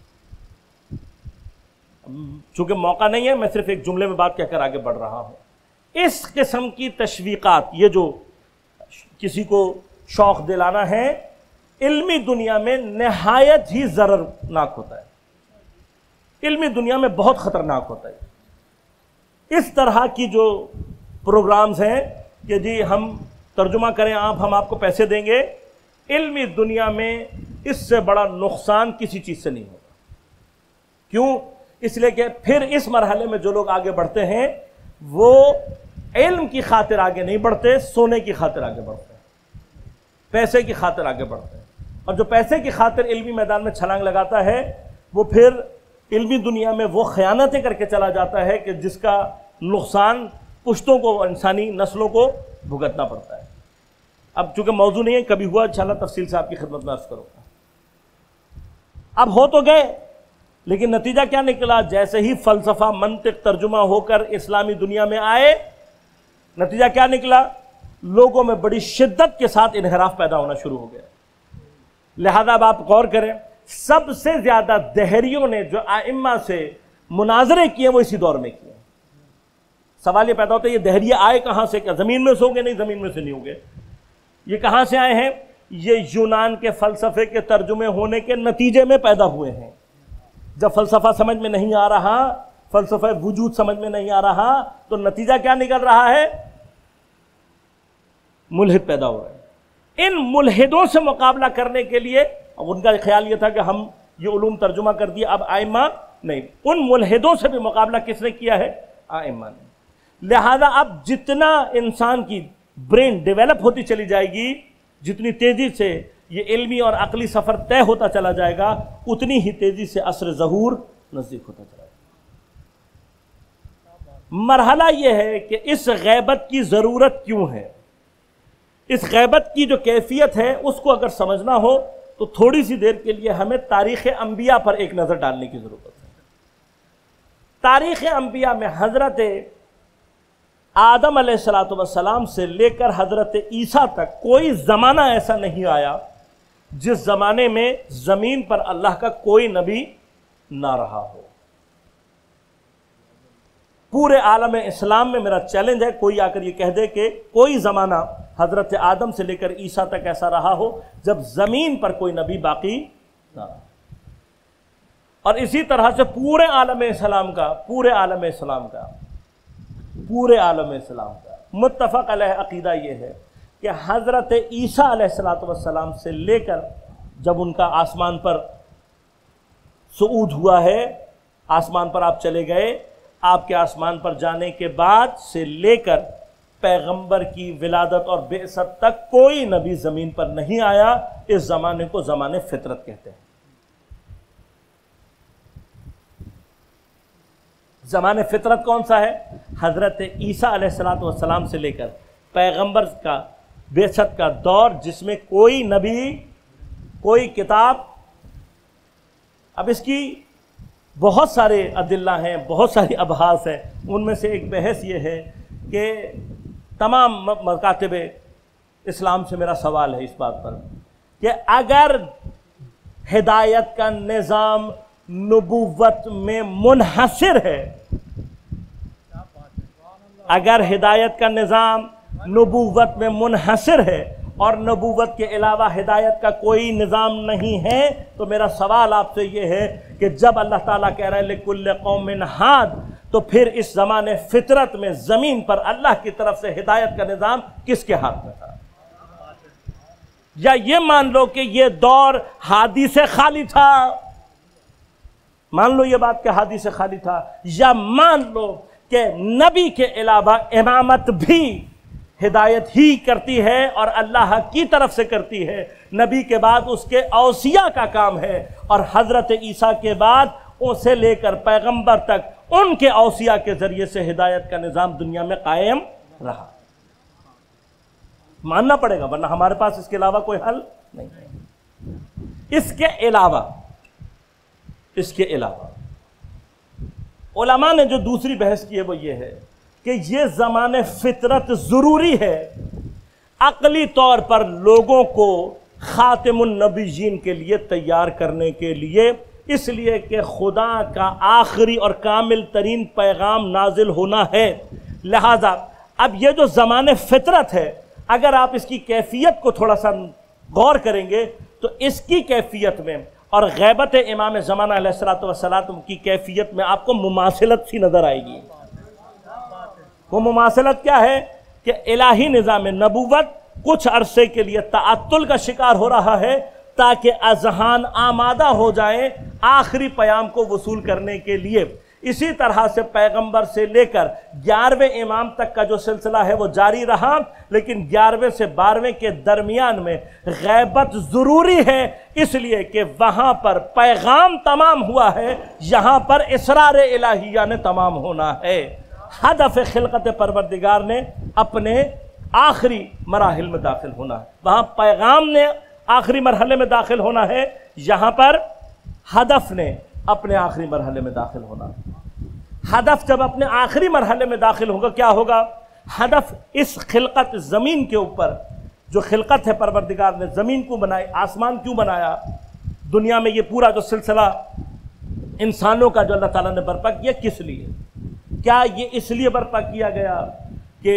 چونکہ موقع نہیں ہے، میں صرف ایک جملے میں بات کہہ کر آگے بڑھ رہا ہوں. اس قسم کی تشویقات، یہ جو کسی کو شوق دلانا ہے، علمی دنیا میں نہایت ہی ضررناک ہوتا ہے، علمی دنیا میں بہت خطرناک ہوتا ہے. اس طرح کی جو پروگرامز ہیں کہ جی ہم ترجمہ کریں، ہم آپ کو پیسے دیں گے، علمی دنیا میں اس سے بڑا نقصان کسی چیز سے نہیں ہوگا. کیوں؟ اس لیے کہ پھر اس مرحلے میں جو لوگ آگے بڑھتے ہیں وہ علم کی خاطر آگے نہیں بڑھتے، سونے کی خاطر آگے بڑھتے ہیں، پیسے کی خاطر آگے بڑھتے ہیں. اور جو پیسے کی خاطر علمی میدان میں چھلانگ لگاتا ہے وہ پھر علمی دنیا میں وہ خیانتیں کر کے چلا جاتا ہے کہ جس کا نقصان پشتوں کو، انسانی نسلوں کو بھگتنا پڑتا ہے. اب چونکہ موضوع نہیں ہے، کبھی ہوا انشاءاللہ تفصیل سے آپ کی خدمت میں عرض کروں گا. اب ہو تو گئے، لیکن نتیجہ کیا نکلا؟ جیسے ہی فلسفہ منطق ترجمہ ہو کر اسلامی دنیا میں آئے، نتیجہ کیا نکلا؟ لوگوں میں بڑی شدت کے ساتھ انحراف پیدا ہونا شروع ہو گیا. لہذا اب آپ غور کریں، سب سے زیادہ دہریوں نے جو ائمہ سے مناظرے کیے وہ اسی دور میں کیے. سوال یہ پیدا ہوتا ہے یہ دہریے آئے کہاں سے؟ کیا زمین میں سے ہوں گے؟ نہیں، زمین میں سے نہیں ہوں گے. یہ کہاں سے آئے ہیں؟ یہ یونان کے فلسفے کے ترجمے ہونے کے نتیجے میں پیدا ہوئے ہیں. جب فلسفہ سمجھ میں نہیں آ رہا، فلسفہ وجود سمجھ میں نہیں آ رہا تو نتیجہ کیا نکل رہا ہے؟ ملحد پیدا ہو رہے ہیں۔ ان ملحدوں سے مقابلہ کرنے کے لیے ان کا خیال یہ تھا کہ ہم یہ علوم ترجمہ کر دیا، اب ائمہ نہیں، ان ملحدوں سے بھی مقابلہ کس نے کیا ہے؟ ائمہ نے۔ لہذا اب جتنا انسان کی برین ڈیولپ ہوتی چلی جائے گی، جتنی تیزی سے یہ علمی اور عقلی سفر طے ہوتا چلا جائے گا، اتنی ہی تیزی سے عصر ظہور نزدیک ہوتا چلا جائے گا۔ مرحلہ یہ ہے کہ اس غیبت کی ضرورت کیوں ہے، اس غیبت کی جو کیفیت ہے اس کو اگر سمجھنا ہو تو تھوڑی سی دیر کے لیے ہمیں تاریخ انبیاء پر ایک نظر ڈالنے کی ضرورت ہے۔ تاریخ انبیاء میں حضرت آدم علیہ السلام سے لے کر حضرت عیسیٰ تک کوئی زمانہ ایسا نہیں آیا جس زمانے میں زمین پر اللہ کا کوئی نبی نہ رہا ہو۔ پورے عالم اسلام میں میرا چیلنج ہے، کوئی آ کر یہ کہہ دے کہ کوئی زمانہ حضرت آدم سے لے کر عیسیٰ تک ایسا رہا ہو جب زمین پر کوئی نبی باقی نہ رہا۔ اور اسی طرح سے پورے عالم اسلام کا متفق علیہ عقیدہ یہ ہے کہ حضرت عیسیٰ علیہ السلام سے لے کر جب ان کا آسمان پر صعود ہوا ہے، آسمان پر آپ چلے گئے، آپ کے آسمان پر جانے کے بعد سے لے کر پیغمبر کی ولادت اور بعثت تک کوئی نبی زمین پر نہیں آیا۔ اس زمانے کو زمانے فطرت کہتے ہیں۔ زمانے فطرت کون سا ہے؟ حضرت عیسیٰ علیہ السلام سے لے کر پیغمبر کا بعثت کا دور، جس میں کوئی نبی، کوئی کتاب۔ اب اس کی بہت سارے ادلہ ہیں، بہت ساری ابحاث ہیں، ان میں سے ایک بحث یہ ہے کہ تمام مکاتب اسلام سے میرا سوال ہے اس بات پر کہ اگر ہدایت کا نظام نبوت میں منحصر ہے، اگر ہدایت کا نظام نبوت میں منحصر ہے اور نبوت کے علاوہ ہدایت کا کوئی نظام نہیں ہے، تو میرا سوال آپ سے یہ ہے کہ جب اللہ تعالیٰ کہہ رہے ہیں لِكُلِّ قَوْمٍ ہاد، تو پھر اس زمانے فطرت میں زمین پر اللہ کی طرف سے ہدایت کا نظام کس کے ہاتھ میں تھا؟ یا یہ مان لو کہ یہ دور ہادی سے خالی تھا، مان لو یہ بات کہ ہادی سے خالی تھا، یا مان لو کہ نبی کے علاوہ امامت بھی ہدایت ہی کرتی ہے اور اللہ کی طرف سے کرتی ہے، نبی کے بعد اس کے اوصیاء کا کام ہے، اور حضرت عیسیٰ کے بعد اسے لے کر پیغمبر تک ان کے اوصیاء کے ذریعے سے ہدایت کا نظام دنیا میں قائم رہا۔ ماننا پڑے گا، ورنہ ہمارے پاس اس کے علاوہ کوئی حل نہیں ہے۔ اس کے علاوہ علماء نے جو دوسری بحث کی ہے وہ یہ ہے کہ یہ زمانے فطرت ضروری ہے عقلی طور پر لوگوں کو خاتم النبیین کے لیے تیار کرنے کے لیے، اس لیے کہ خدا کا آخری اور کامل ترین پیغام نازل ہونا ہے۔ لہذا اب یہ جو زمانے فطرت ہے، اگر آپ اس کی کیفیت کو تھوڑا سا غور کریں گے تو اس کی کیفیت میں اور غیبت امام زمانہ علیہ السلام کی کیفیت میں آپ کو مماثلت سی نظر آئے گی۔ وہ مماثلت کیا ہے کہ الہی نظام نبوت کچھ عرصے کے لیے تعطل کا شکار ہو رہا ہے تاکہ اذہان آمادہ ہو جائیں آخری پیام کو وصول کرنے کے لیے۔ اسی طرح سے پیغمبر سے لے کر 11ویں امام تک کا جو سلسلہ ہے وہ جاری رہا، لیکن 11ویں سے 12ویں کے درمیان میں غیبت ضروری ہے، اس لیے کہ وہاں پر پیغام تمام ہوا ہے، یہاں پر اسرار الہیہ نے تمام ہونا ہے۔ ہدف خلقت پروردگار نے اپنے آخری مراحل میں داخل ہونا ہے، وہاں پیغام نے آخری مرحلے میں داخل ہونا ہے، یہاں پر ہدف نے اپنے آخری مرحلے میں داخل ہونا ہے۔ ہدف جب اپنے آخری مرحلے میں داخل ہوگا کیا ہوگا؟ ہدف اس خلقت زمین کے اوپر جو خلقت ہے، پروردگار نے زمین کو بنائی، آسمان کیوں بنایا، دنیا میں یہ پورا جو سلسلہ انسانوں کا جو اللہ تعالیٰ نے برپا کیا، کس لیے؟ کیا یہ اس لیے برپا کیا گیا کہ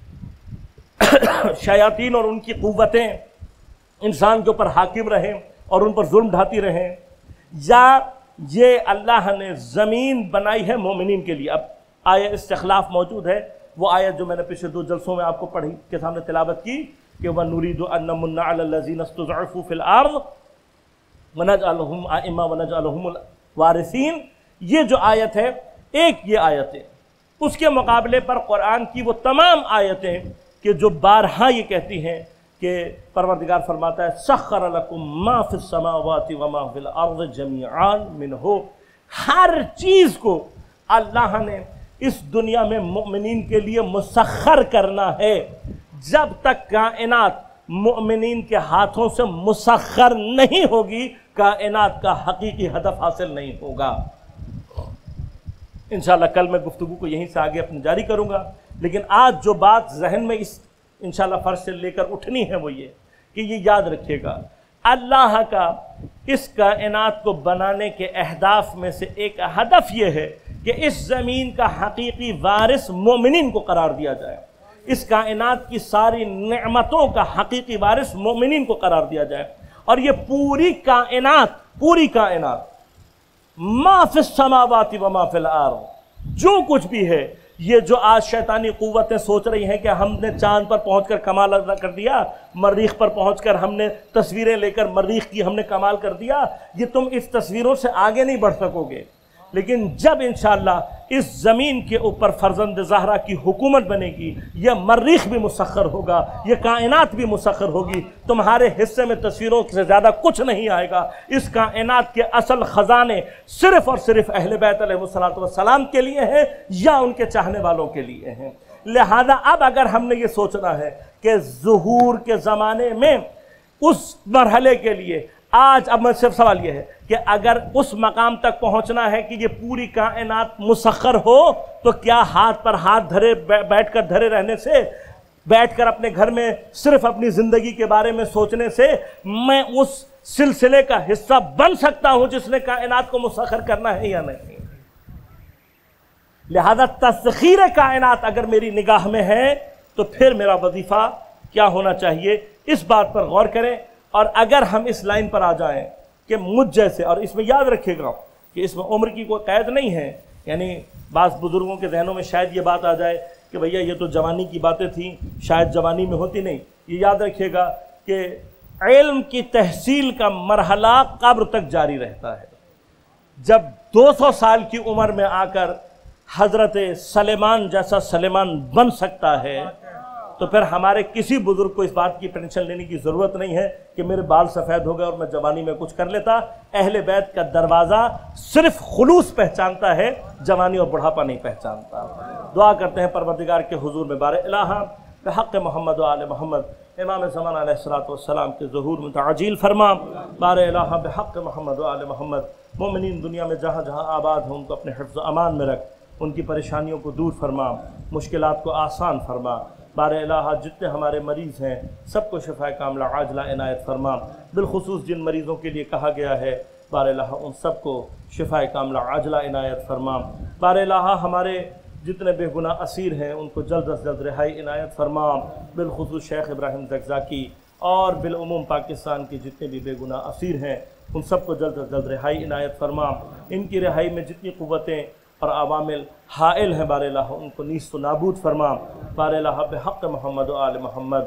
شیاطین اور ان کی قوتیں انسان کے اوپر حاکم رہیں اور ان پر ظلم ڈھاتی رہیں، یا یہ اللہ نے زمین بنائی ہے مومنین کے لیے۔ اب آیت استخلاف موجود ہے، وہ آیت جو میں نے پچھلے 2 جلسوں میں آپ کو پڑھی کے سامنے تلاوت کی کہ وَنُرِيدُ أَن نَّمُنَّ عَلَى الَّذِينَ اسْتُضْعِفُوا فِي الْأَرْضِ وَنَجْعَلَهُمْ أَئِمَّةً وَنَجْعَلَهُمُ الْوَارِثِينَ۔ یہ جو آیت ہے، ایک یہ آیت ہے، اس کے مقابلے پر قرآن کی وہ تمام آیتیں کہ جو بارہا یہ کہتی ہیں کہ پروردگار فرماتا ہے سخر لکم ما فی السماوات وما فی الارض جمیعا منہ، ہر چیز کو اللہ نے اس دنیا میں مؤمنین کے لیے مسخر کرنا ہے۔ جب تک کائنات مؤمنین کے ہاتھوں سے مسخر نہیں ہوگی، کائنات کا حقیقی ہدف حاصل نہیں ہوگا۔ انشاءاللہ کل میں گفتگو کو یہیں سے آگے اپنی جاری کروں گا، لیکن آج جو بات ذہن میں اس انشاءاللہ فرض سے لے کر اٹھنی ہے وہ یہ کہ یہ یاد رکھیے گا، اللہ کا اس کائنات کو بنانے کے اہداف میں سے ایک ہدف یہ ہے کہ اس زمین کا حقیقی وارث مومنین کو قرار دیا جائے، اس کائنات کی ساری نعمتوں کا حقیقی وارث مومنین کو قرار دیا جائے۔ اور یہ پوری کائنات ما فی السماوات وما فی الارض، جو کچھ بھی ہے، یہ جو آج شیطانی قوتیں سوچ رہی ہیں کہ ہم نے چاند پر پہنچ کر کمال کر دیا، مریخ پر پہنچ کر ہم نے تصویریں لے کر مریخ کی ہم نے کمال کر دیا، یہ تم اس تصویروں سے آگے نہیں بڑھ سکو گے۔ لیکن جب انشاءاللہ اس زمین کے اوپر فرزند زہرا کی حکومت بنے گی، یہ مریخ بھی مسخر ہوگا، یہ کائنات بھی مسخر ہوگی، تمہارے حصے میں تصویروں سے زیادہ کچھ نہیں آئے گا۔ اس کائنات کے اصل خزانے صرف اور صرف اہل بیت علیہ السلام کے لیے ہیں یا ان کے چاہنے والوں کے لیے ہیں۔ لہذا اب اگر ہم نے یہ سوچنا ہے کہ ظہور کے زمانے میں اس مرحلے کے لیے آج اب میں صرف سوال یہ ہے کہ اگر اس مقام تک پہنچنا ہے کہ یہ پوری کائنات مسخر ہو تو کیا ہاتھ پر ہاتھ دھرے بیٹھ کر دھرے رہنے سے، بیٹھ کر اپنے گھر میں صرف اپنی زندگی کے بارے میں سوچنے سے میں اس سلسلے کا حصہ بن سکتا ہوں جس نے کائنات کو مسخر کرنا ہے یا نہیں؟ لہذا تسخیر کائنات اگر میری نگاہ میں ہے تو پھر میرا وظیفہ کیا ہونا چاہیے، اس بات پر غور کریں۔ اور اگر ہم اس لائن پر آ جائیں کہ مجھ جیسے، اور اس میں یاد رکھے گا کہ اس میں عمر کی کوئی قید نہیں ہے، یعنی بعض بزرگوں کے ذہنوں میں شاید یہ بات آ جائے کہ بھیا یہ تو جوانی کی باتیں تھیں، شاید جوانی میں ہوتی نہیں۔ یہ یاد رکھیے گا کہ علم کی تحصیل کا مرحلہ قبر تک جاری رہتا ہے۔ جب 200 سال کی عمر میں آ کر حضرت سلیمان جیسا سلیمان بن سکتا ہے تو پھر ہمارے کسی بزرگ کو اس بات کی ٹینشن لینے کی ضرورت نہیں ہے کہ میرے بال سفید ہو گئے اور میں جوانی میں کچھ کر لیتا۔ اہل بیت کا دروازہ صرف خلوص پہچانتا ہے، جوانی اور بڑھاپا نہیں پہچانتا۔ دعا کرتے ہیں پروردگار کے حضور میں بار الہ بحق محمد و آل محمد امام زمان علیہ السلام کے ظہور میں تعجیل فرما۔ بار الہ بحق محمد و آل محمد، مومنین دنیا میں جہاں جہاں آباد ہوں ان کو اپنے حفظ و امان میں رکھ، ان کی پریشانیوں کو دور فرما، مشکلات کو آسان فرما۔ بار الہ جتنے ہمارے مریض ہیں سب کو شفا کاملہ عاجلہ عنایت فرما، بالخصوص جن مریضوں کے لیے کہا گیا ہے بار الہ ان سب کو شفا کاملہ عاجلہ عنایت فرما۔ بار الہ ہمارے جتنے بے گناہ اسیر ہیں ان کو جلد از جلد رہائی عنایت فرما، بالخصوص شیخ ابراہیم زکزاکی اور بالعموم پاکستان کے جتنے بھی بے گناہ اسیر ہیں ان سب کو جلد از جلد رہائی عنایت فرما۔ ان کی رہائی میں جتنی قوتیں اور عوامل حائل ہیں بار الہ ان کو نیست و نابود فرما۔ بار الہ بحق محمد و آل محمد،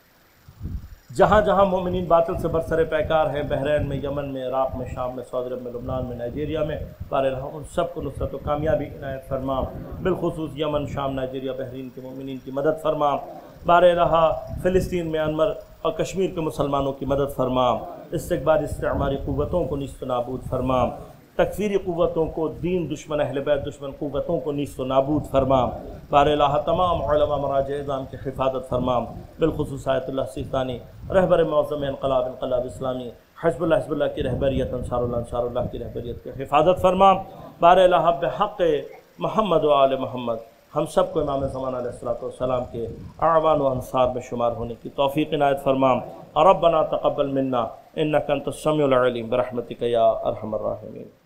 جہاں جہاں مومنین باطل سے برسر پیکار ہیں، بحرین میں، یمن میں، عراق میں، شام میں، سعودی عرب میں، لبنان میں، نائجیریا میں، بار الہ ان سب کو نصرت و کامیابی عنایت فرما، بالخصوص یمن، شام، نائجیریا، بحرین کے مومنین کی مدد فرما۔ بار الہ فلسطین، میانمار اور کشمیر کے مسلمانوں کی مدد فرما، استکباری استعماری قوتوں کو نیست و نابود فرما، تکفیری قوتوں کو، دین دشمن، اہل بیت دشمن قوتوں کو نیست و نابود فرما۔ بار الہ تمام علماء مراجع اعظام کی حفاظت فرما، بالخصوص آیت اللہ سیستانی رہبر معظم انقلاب اسلامی، حزب اللہ کی رہبریت، انصار اللہ کی رہبریت کی حفاظت فرما۔ بار الہ بحق محمد و آل محمد ہم سب کو امام زمان علیہ السلام کے اعوان و انصار میں شمار ہونے کی توفیق عنایت فرما۔ ربنا تقبل منا انک انت السمیع العلیم برحمتک یا ارحم الراحمین۔